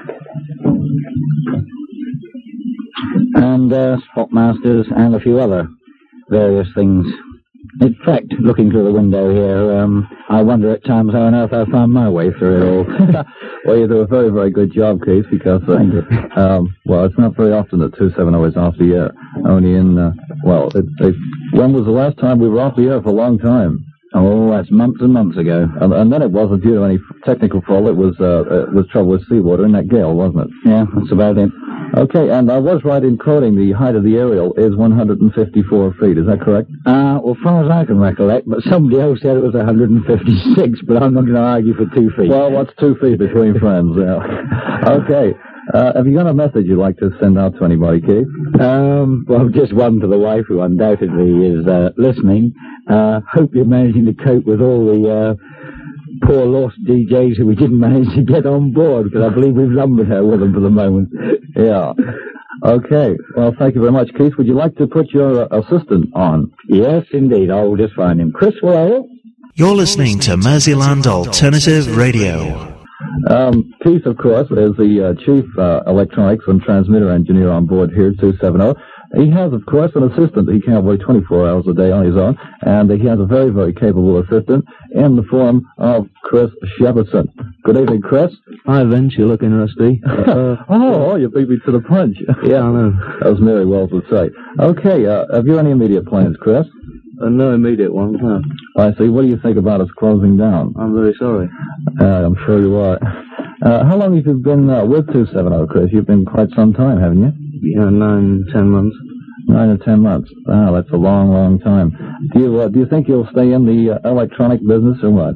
and uh, spot masters and a few other various things. In fact, looking through the window here, um, I wonder at times how on earth I found my way through it all. Well, you do a very, very good job, Keith, because, uh, um, well, it's not very often that two seventy is off the air. Only in, uh, well, it, it, when was the last time we were off the air for a long time? Oh, that's months and months ago. And, and then it wasn't due to any technical fault. It was, uh, it was trouble with seawater in that gale, wasn't it? Yeah, that's about it. Okay, and I was right in quoting the height of the aerial is one hundred fifty-four feet. Is that correct? Uh, well, as far as I can recollect, but somebody else said it was one hundred fifty-six, but I'm not going to argue for two feet. Well, what's two feet between friends? Yeah. Okay. Uh, have you got a message you'd like to send out to anybody, Keith? Um, well, just one to the wife, who undoubtedly is uh, listening. Uh, hope you're managing to cope with all the uh, poor lost D Js who we didn't manage to get on board, because I believe we've lumbered her with them for the moment. Yeah. Okay. Well, thank you very much, Keith. Would you like to put your uh, assistant on? Yes, indeed. I'll just find him. Chris, will I? You're listening to Merseyland Alternative Radio. Um, Keith, of course, is the uh, chief uh, electronics and transmitter engineer on board here, two seventy. He has, of course, an assistant. He can't work twenty-four hours a day on his own, and he has a very, very capable assistant in the form of Chris Shepardson. Good evening, Chris. Hi, Vince. You're looking rusty. Uh, oh, you beat me to the punch. Yeah, I know. As Mary Wells would say. Okay, uh, have you any immediate plans, Chris? Uh, no immediate ones, no. I see. What do you think about us closing down? I'm very sorry. Uh, I'm sure you are. Uh, how long have you been uh, with two seventy, Chris? You've been quite some time, haven't you? Yeah, nine, ten months. Nine or ten months. Wow, that's a long, long time. Do you uh, do you think you'll stay in the uh, electronic business or what?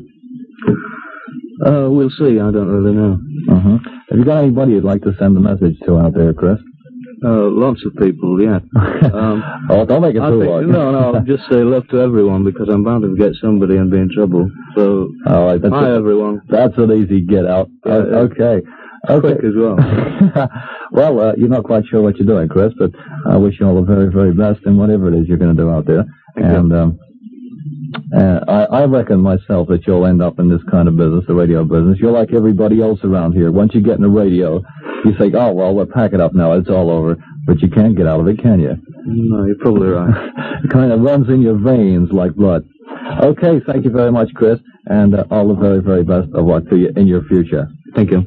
Uh, we'll see. I don't really know. Uh-huh. Have you got anybody you'd like to send a message to out there, Chris? Uh, lots of people, yeah. Um, oh, don't make it I too think, long. No, no, I'll just say love to everyone, because I'm bound to get somebody and be in trouble. So, all right, that's hi, a, everyone. That's an easy get out. Yeah, uh, yeah. Okay. Okay. Quick as well. Well, uh, you're not quite sure what you're doing, Chris, but I wish you all the very, very best in whatever it is you're going to do out there. Thank and um, uh, I, I reckon myself that you'll end up in this kind of business, the radio business. You're like everybody else around here. Once you get in the radio, you think, oh, well, we'll pack it up now. It's all over. But you can't get out of it, can you? No, you're probably right. It kind of runs in your veins like blood. Okay, thank you very much, Chris, and uh, all the very, very best of luck to you in your future. Thank you.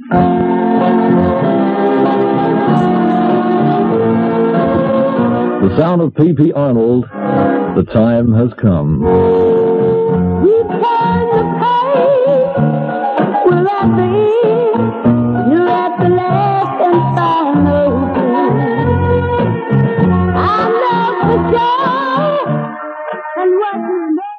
The sound of P P Arnold. The time has come. We turn the page, we're at the end, you're at the last and final. I love the joy and what you know.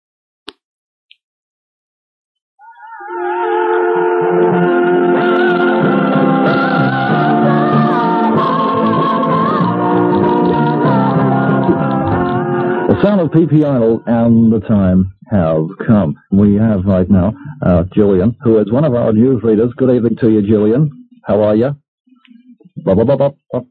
The sound of P P Arnold and the time have come. We have right now uh, Jillian, who is one of our newsreaders. Good evening to you, Jillian. How are you? Blah, blah, blah, blah, blah.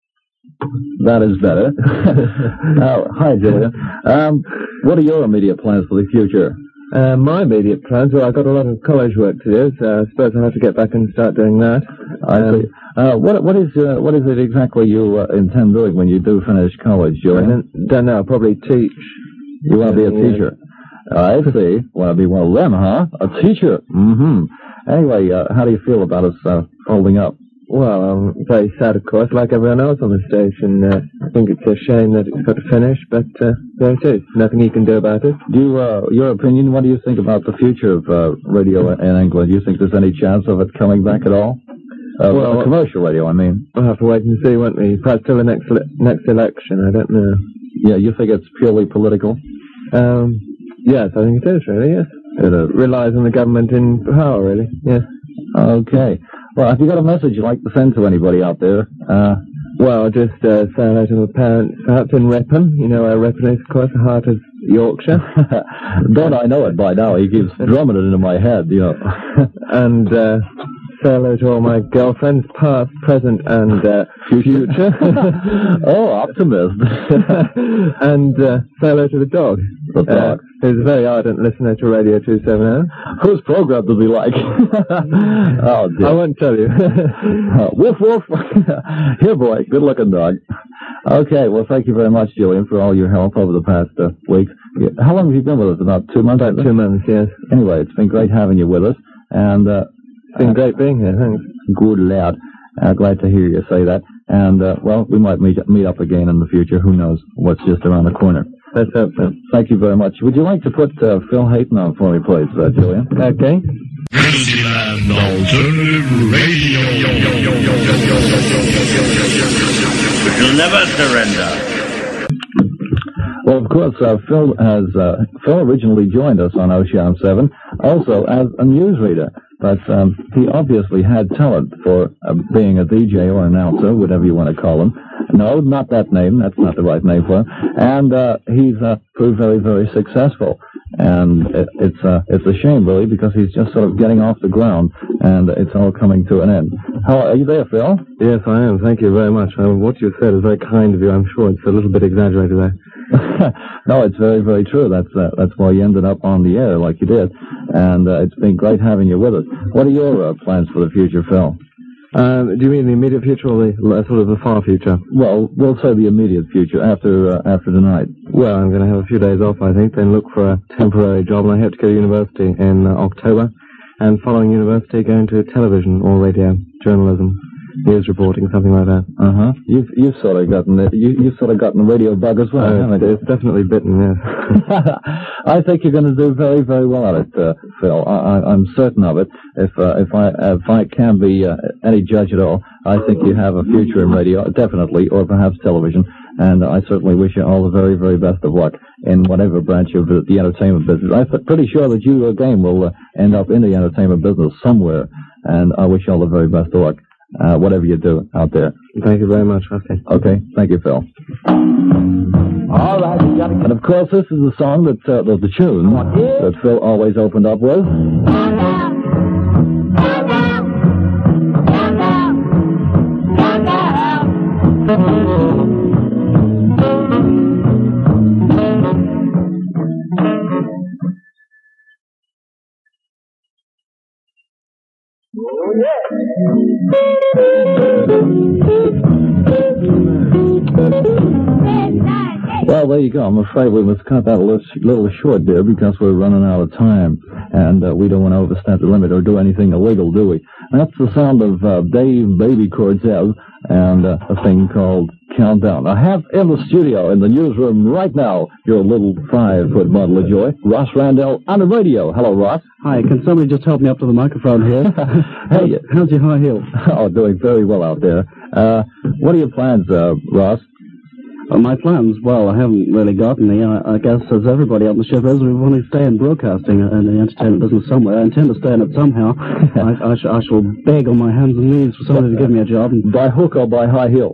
That is better. Oh, hi, Jillian. Um, what are your immediate plans for the future? Uh, my immediate plans, well, I've got a lot of college work to do, so I suppose I'll have to get back and start doing that. I Um, see. Uh, what, what, is, uh, what is it exactly you uh, intend doing when you do finish college, I Jillian? don't, don't know, I'll probably teach. You want to be a Yeah. teacher? I see. Want to be one of them, huh? A teacher. Mm-hmm. Anyway, uh, how do you feel about us uh, folding up? Well, I'm very sad, of course, like everyone else on the station. Uh, I think it's a shame that it's got to finish, but uh, there it is. Nothing you can do about it. Do you, uh, your opinion, what do you think about the future of uh, radio in England? Do you think there's any chance of it coming back at all? Uh, Well, the commercial radio, I mean. We'll have to wait and see, won't we? Perhaps till the next ele- next election, I don't know. Yeah, you think it's purely political? Um, yes, I think it is, really, yes. It is. Relies on the government in power, really, yes. Okay. Well, have you got a message you'd like to send to anybody out there? Uh, Well, just uh, say hello to my parents, perhaps in Ripon. You know where Ripon is, of course, the heart of Yorkshire. Don't I know it by now? He keeps drumming it into my head, you know. And uh, say hello to all my girlfriends, past, present, and uh, future. Oh, optimist. And uh, say hello to the dog. The dog. Uh, who's a very ardent listener to Radio two seventy. Whose program does he like? Oh, dear. I won't tell you. Uh, woof, woof. Here, boy. Good-looking dog. Okay, well, thank you very much, Jillian, for all your help over the past uh, weeks. Yeah, how long have you been with us? About two months? About two months, yes. Anyway, it's been great having you with us. And, uh, It's been great being here, thanks. good lad. Uh, glad to hear you say that. And, uh, well, we might meet, meet up again in the future. Who knows what's just around the corner. Let's hope so. Thank you very much. Would you like to put uh, Phil Hayton on for me, please, uh, Jillian? Okay. Dixieland Alternative Radio. We'll never surrender. Well, of course, uh, Phil has uh, Phil originally joined us on Ocean seven, also as a newsreader, but um, he obviously had talent for uh, being a D J or announcer, whatever you want to call him. No, not that name. That's not the right name for him. And uh, he's uh, proved very, very successful. And it, it's uh, it's a shame, really, because he's just sort of getting off the ground, and it's all coming to an end. How are you there, Phil? Yes, I am. Thank you very much. Uh, what you said is very kind of you. I'm sure it's a little bit exaggerated there. No, it's very, very true. That's uh, that's why you ended up on the air like you did, and uh, it's been great having you with us. What are your uh, plans for the future, Phil? Um, do you mean the immediate future or the uh, sort of the far future? Well, we'll say the immediate future after uh, after tonight. Well, I'm going to have a few days off, I think, then look for a temporary job, and I hope to go to university in uh, October, and following university, go into television or radio, journalism, news reporting, something like that. Uh huh. You've you've sort of gotten the, you you've sort of gotten the radio bug as well, Uh, haven't you? it's definitely bitten, yes. I think you're going to do very, very well at it, uh, Phil. I, I, I'm certain of it. If uh, if I if I can be uh, any judge at all, I think you have a future in radio, definitely, or perhaps television. And I certainly wish you all the very, very best of luck in whatever branch of the entertainment business. I'm pretty sure that you again will uh, end up in the entertainment business somewhere. And I wish you all the very best of luck, uh, whatever you do out there. Thank you very much, Rusty. Okay, thank you, Phil. All right, you gotta... And of course, this is the song that, uh, the, the tune that Phil always opened up with. Well, there you go. I'm afraid we must cut that a little, little short there because we're running out of time, and uh, we don't want to overstep the limit or do anything illegal, do we? That's the sound of uh, Dave Baby Cordell and uh, a thing called Countdown. I have in the studio, in the newsroom right now, your little five-foot bundle of joy, Ross Randell on the radio. Hello, Ross. Hi, can somebody just help me up to the microphone here? Hey. How's your high heel? Oh, doing very well out there. Uh, what are your plans, uh, Ross? Uh, my plans? Well, I haven't really got any. I, I guess, as everybody on the ship is, we want to stay in broadcasting and the entertainment business somewhere. I intend to stay in it somehow. I, I, sh- I shall beg on my hands and knees for somebody to give me a job. And by hook or by high heel?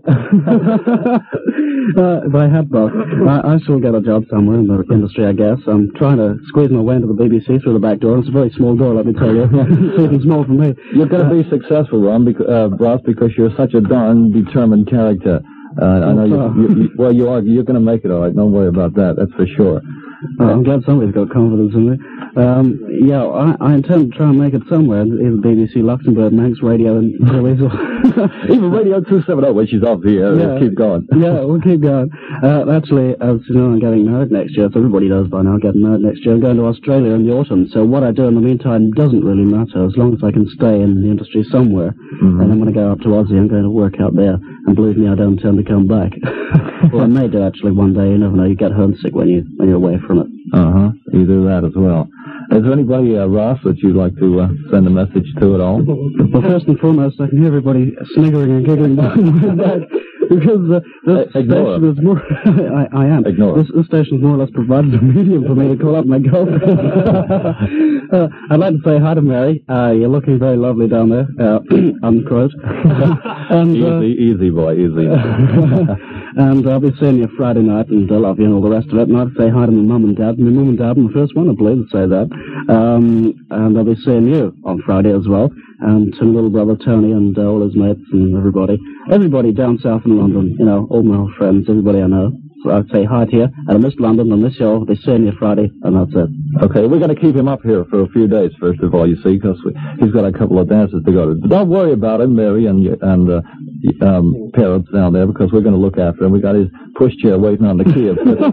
uh, by head both. I, I shall get a job somewhere in the industry, I guess. I'm trying to squeeze my way into the B B C through the back door. It's a very small door, let me tell you. It's even small for me. You're going to be successful, Ron, bec- uh, Ross, because you're such a darn determined character. Uh, I know you, you, you, well, you are, you're going to make it all right. Don't worry about that. That's for sure. Uh, I'm glad somebody's got confidence in me. Um, yeah, I, I intend to try and make it somewhere. Either B B C Luxembourg, Manx Radio, and even Radio two seventy, which is off the air. Yeah. Keep going. Yeah, we'll keep going. Uh, actually, as you know, I'm getting married next year. So everybody knows by now, getting married next year. I'm going to Australia in the autumn. So what I do in the meantime doesn't really matter, as long as I can stay in the industry somewhere. Mm-hmm. And I'm going to go up to Aussie. I'm going to work out there. And believe me, I don't intend to come back. Well, I may do actually one day. You never know. You get homesick when you when you're away from it. Uh huh. You do that as well. Is there anybody, uh, Ross, that you'd like to uh, send a message to at all? Well, first and foremost, I can hear everybody sniggering and giggling behind my back. Because uh, this uh, station is more... I, I am. Ignore this, this station is more or less provided a medium for me to call up my girlfriend. uh, I'd like to say hi to Mary. Uh, you're looking very lovely down there. Uh, unquote. and, uh, easy, easy, boy, easy. And I'll be seeing you Friday night, and I love you and all the rest of it. And I'd say hi to my mum and dad. My mum and dad, I'm the first one, I believe, to say that. Um, and I'll be seeing you on Friday as well. And to my little brother Tony and uh, all his mates and everybody. Everybody down south in London, you know, all my old friends, everybody I know. So I'd say hi to you. And I miss London, I miss you all. I'll be seeing you Friday, and that's it. Okay, we're going to keep him up here for a few days, first of all, you see, because he's got a couple of dances to go to. Don't worry about him, Mary and and uh, um, parents down there, because we're going to look after him. We got his pushchair waiting on the key.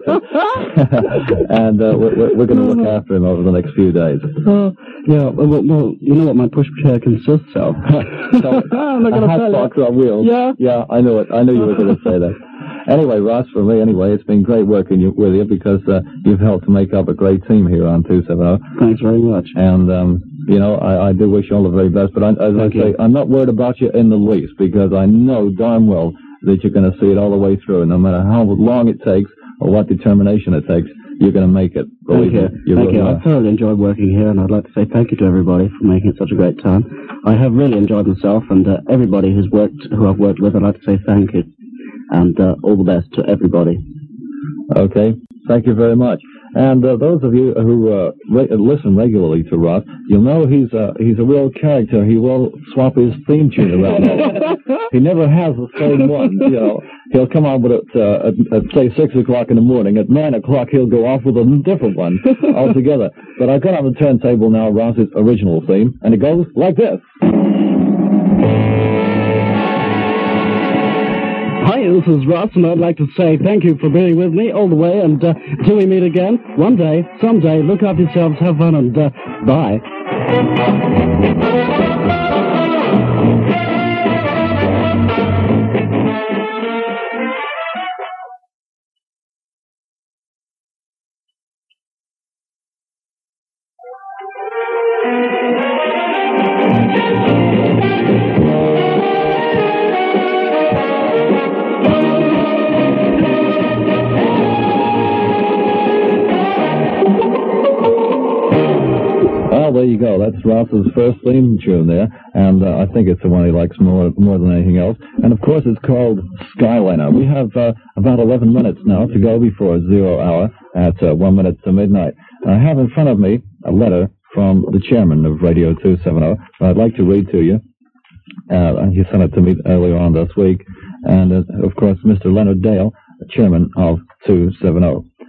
And uh, we're, we're going to look after him over the next few days. Uh, yeah, well, well, you know what my pushchair consists of. So, I'm not going to tell you. A box on wheels. Yeah? Yeah, I knew it. I knew you were going to say that. Anyway, Ross, for me, anyway, it's been great working you, with you because uh, you've helped to make up a great team here on two seventy. Thanks very much. And, um, you know, I, I do wish you all the very best. But I, as Thank I say, you. I'm not worried about you in the least because I know darn well that you're going to see it all the way through. No matter how long it takes or what determination it takes, you're going to make it. Thank you. you thank really you. Are. I thoroughly enjoyed working here, and I'd like to say thank you to everybody for making it such a great time. I have really enjoyed myself, and uh, everybody who's worked, who I've worked with, I'd like to say thank you. And uh, all the best to everybody. Okay. Thank you very much. And uh, those of you who uh, re- listen regularly to Ross, you'll know he's a, he's a real character. He will swap his theme tune around. He never has the same one. You know, he'll come on with it uh, at, at, say, six o'clock in the morning. At nine o'clock, he'll go off with a different one altogether. But I've got on the turntable now Ross's original theme, and it goes like this. Hi, this is Ross, and I'd like to say thank you for being with me all the way, and uh, till we meet again, one day, someday, look after yourselves, have fun, and uh, bye. There you go. That's Ross's first theme tune there, and uh, I think it's the one he likes more more than anything else. And of course, it's called Skyliner. We have uh, about eleven minutes now to go before zero hour at uh, one minute to midnight. I have in front of me a letter from the chairman of Radio two seventy. I'd like to read to you. Uh, he sent it to me earlier on this week, and uh, of course, Mister Leonard Dale, chairman of two seventy.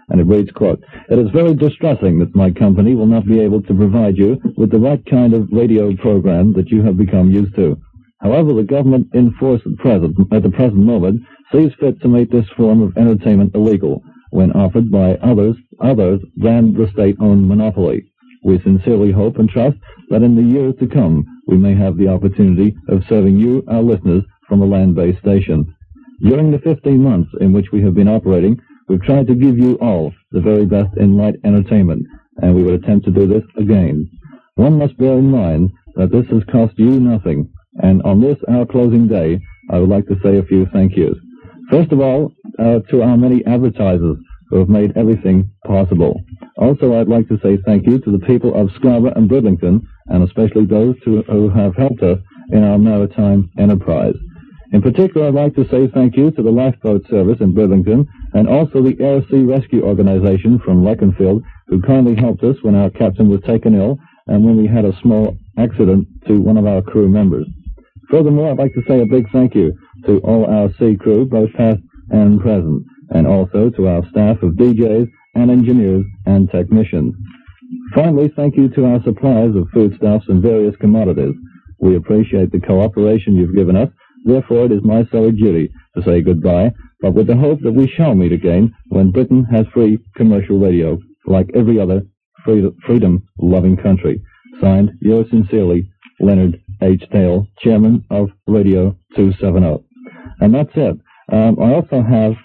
and it reads, quote, "It is very distressing that my company will not be able to provide you with the right kind of radio program that you have become used to. However, the government in force at present, at the present moment sees fit to make this form of entertainment illegal when offered by others, others than the state-owned monopoly. We sincerely hope and trust that in the years to come we may have the opportunity of serving you, our listeners, from a land-based station. During the fifteen months in which we have been operating, we've tried to give you all the very best in light entertainment, and we would attempt to do this again. One must bear in mind that this has cost you nothing, and on this, our closing day, I would like to say a few thank yous. First of all, uh, to our many advertisers who have made everything possible. Also, I'd like to say thank you to the people of Scarborough and Bridlington, and especially those who, who have helped us in our maritime enterprise. In particular, I'd like to say thank you to the lifeboat service in Bridlington, and also the Air Sea Rescue Organization from Leconfield, who kindly helped us when our captain was taken ill, and when we had a small accident to one of our crew members. Furthermore, I'd like to say a big thank you to all our sea crew, both past and present, and also to our staff of D Js and engineers and technicians. Finally, thank you to our suppliers of foodstuffs and various commodities. We appreciate the cooperation you've given us. Therefore, it is my solid duty to say goodbye, but with the hope that we shall meet again when Britain has free commercial radio, like every other freedom-loving country. Signed, yours sincerely, Leonard H. Dale, Chairman of Radio two seventy. And that's it. Um, I also have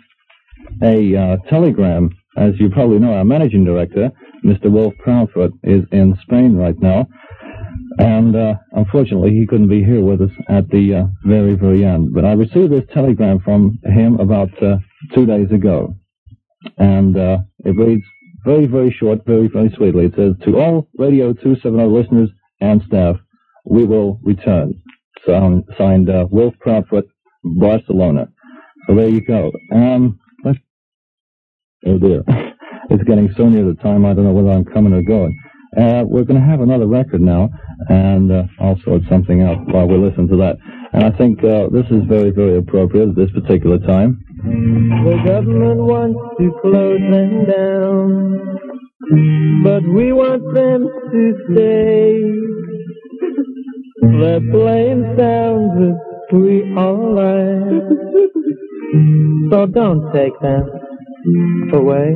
a uh, telegram. As you probably know, our managing director, Mister Wolf Proudfoot, is in Spain right now. And uh, unfortunately, he couldn't be here with us at the uh, very, very end. But I received this telegram from him about uh, two days ago. And uh, it reads very, very short, very, very sweetly. It says, "To all Radio two seventy listeners and staff, we will return." So, signed uh, Wolf Proudfoot, Barcelona. So there you go. Um, let's... Oh dear. It's getting so near the time, I don't know whether I'm coming or going. Uh, we're going to have another record now, and uh, I'll sort something out while we listen to that. And I think uh, this is very, very appropriate at this particular time. The government wants to close them down, but we want them to stay. They're playing sounds that we all like, so don't take them away.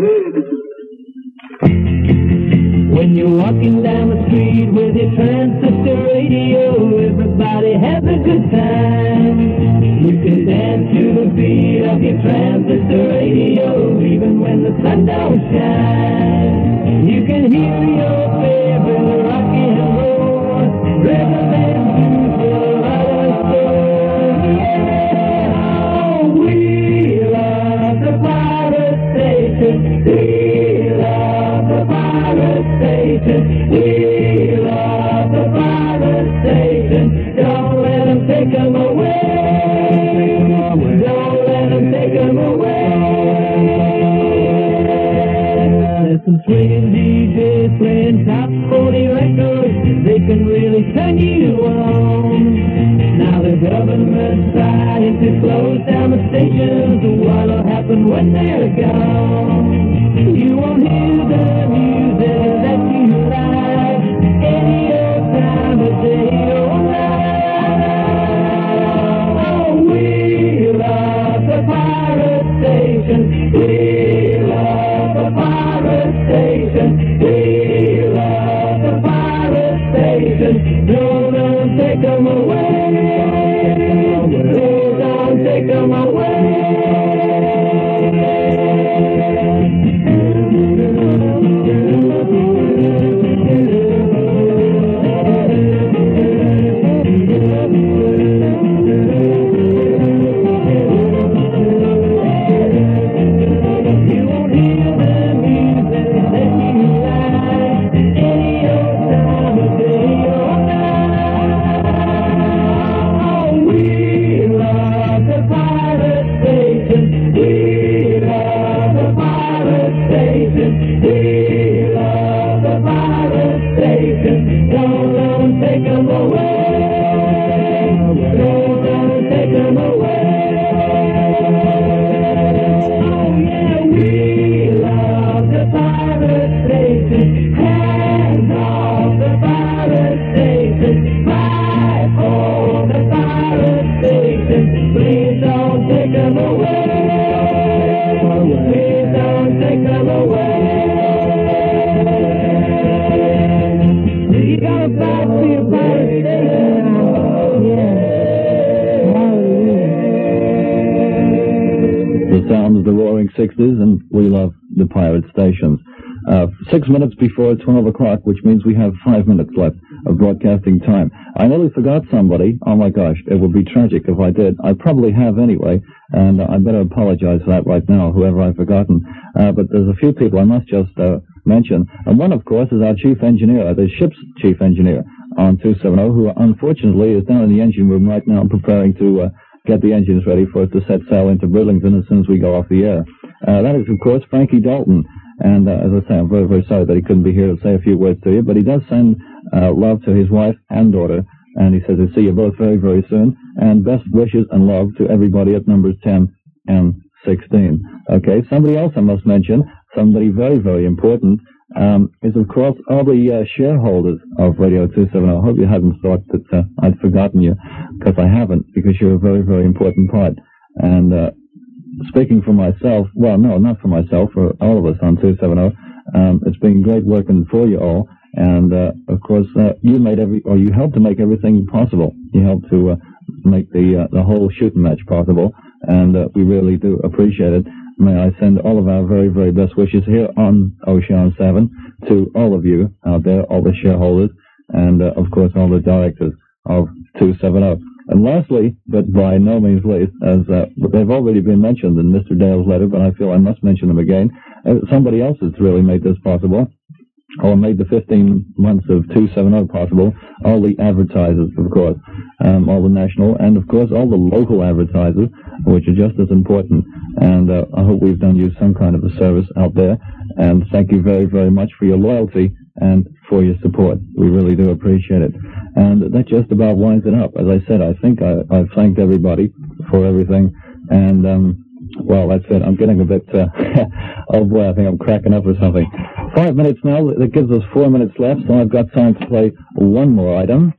When you're walking down the street with your transistor radio, everybody has a good time. You can dance to the beat of your transistor radio, even when the sun don't shine. You can hear your favorite rock and roll, rhythm and blues will right us go. Yeah, we love the pirate station. We love the pirate station. We love the pirate station. Don't let them take them away. Don't let them take them away. There's some swinging D Js playing top forty records. They can really turn you on. Now the government's trying to close down the stations. What'll happen when they're gone? You won't hear the music that you like any old time of day or night. Oh, we love the pirate station. We love the pirate station. We love the pirate station. Don't let them take them away. Don't take them away. comes the Roaring Sixties, and we love the pirate stations. Uh, six minutes before twelve o'clock, which means we have five minutes left of broadcasting time. I nearly forgot somebody. Oh my gosh, it would be tragic if I did. I probably have anyway, and uh, I better apologize for that right now, whoever I've forgotten. Uh, but there's a few people I must just uh, mention. And one, of course, is our chief engineer, the ship's chief engineer on two seventy, who unfortunately is down in the engine room right now preparing to uh, get the engines ready for us to set sail into Bridlington as soon as we go off the air. Uh, that is, of course, Frankie Dalton. And uh, as I say, I'm very, very sorry that he couldn't be here to say a few words to you, but he does send uh, love to his wife and daughter, and he says he'll see you both very, very soon, and best wishes and love to everybody at numbers ten and sixteen. Okay, somebody else I must mention, somebody very, very important, um, is, of course, all the uh, shareholders of Radio two seventy. I hope you hadn't thought that uh, I'd forgotten you, because I haven't, because you're a very, very important part. And uh, speaking for myself, well, no, not for myself, for all of us on two seventy, um, it's been great working for you all. And, uh, of course, uh, you made every, or you helped to make everything possible. You helped to uh, make the uh, the whole shooting match possible, and uh, we really do appreciate it. May I send all of our very, very best wishes here on Ocean seven to all of you out there, all the shareholders, and, uh, of course, all the directors of two seventy. And lastly, but by no means least, as uh, they've already been mentioned in Mister Dale's letter, but I feel I must mention them again, uh, somebody else has really made this possible, or made the fifteen months of two seventy possible, all the advertisers, of course, um, all the national, and, of course, all the local advertisers, which are just as important. And uh, I hope we've done you some kind of a service out there, and thank you very, very much for your loyalty and for your support. We really do appreciate it. And that just about winds it up. As I said, I think I, I've thanked everybody for everything, and, um, well, that's it. I'm getting a bit, uh, oh boy, I think I'm cracking up or something. Five minutes now. That gives us four minutes left, so I've got time to play one more item.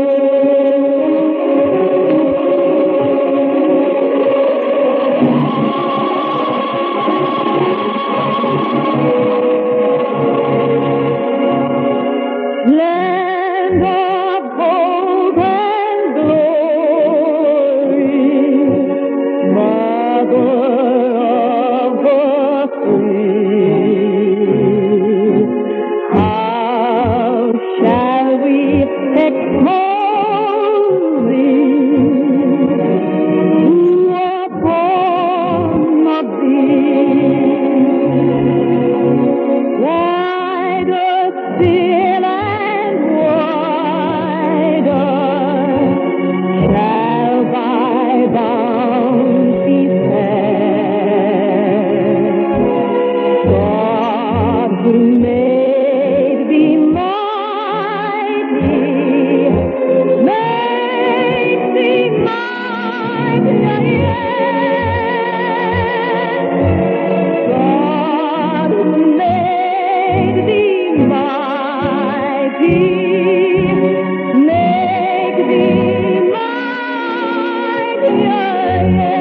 Land of hope and glory, mother of the free, how shall we expose thee, who are born of thee? Why does still and wider shall thy bounty set? God who made thee mighty, make thee mightier yet. God who made thee mighty, make thee mightier yet.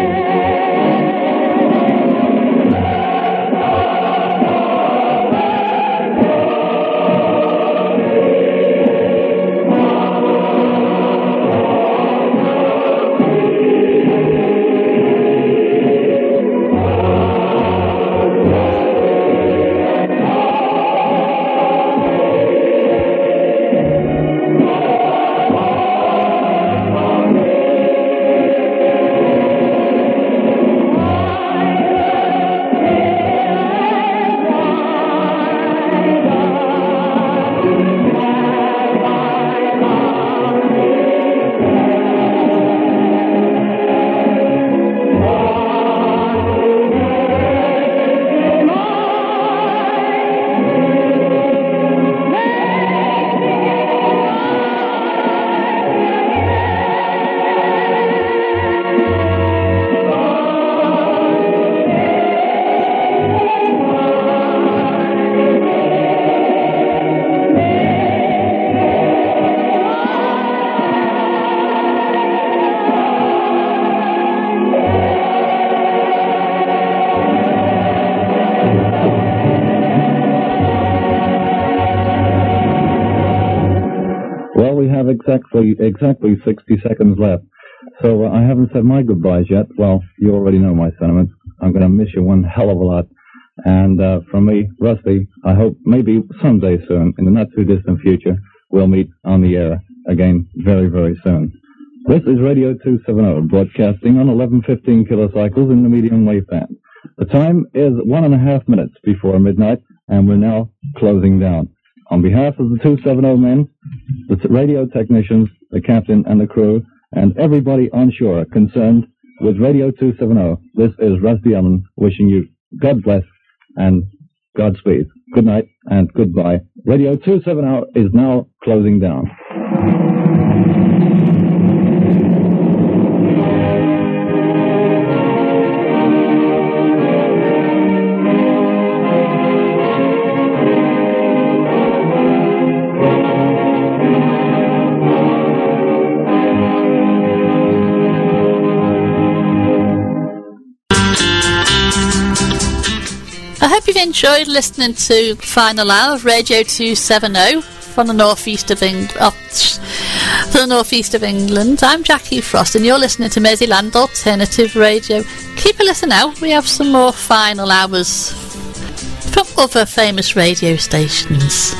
Well, we have exactly exactly sixty seconds left. So uh, I haven't said my goodbyes yet. Well, you already know my sentiments. I'm going to miss you one hell of a lot. And uh, from me, Rusty, I hope maybe someday soon, in the not-too-distant future, we'll meet on the air again very, very soon. This is Radio two seventy, broadcasting on eleven fifteen kilocycles in the medium wave band. The time is one and a half minutes before midnight, and we're now closing down. On behalf of the two seventy men, the t- radio technicians, the captain and the crew, and everybody on shore concerned with Radio two seventy, this is Rusty Allen wishing you God bless and Godspeed. Good night and goodbye. Radio two seventy is now closing down. I hope you've enjoyed listening to the final hour of Radio two seventy from the northeast of England. Oh, from the northeast of England. I'm Jackie Frost, and you're listening to Merseyland Alternative Radio. Keep a listen out. We have some more final hours from other famous radio stations.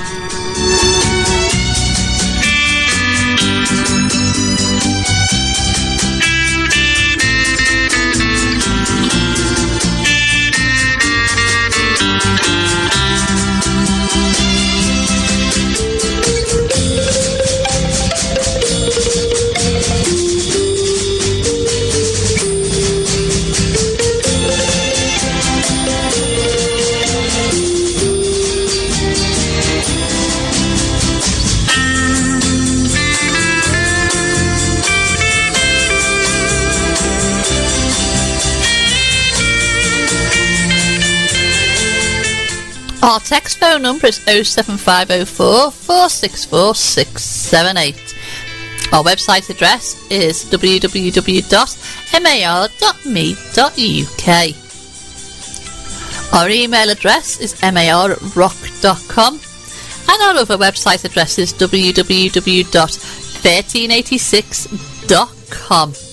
Our text phone number is oh seven five oh four, four six four, six seven eight. Our website address is w w w dot mar dot m e dot u k. Our email address is mar at rock dot com, and our other website address is w w w dot thirteen eighty-six dot com.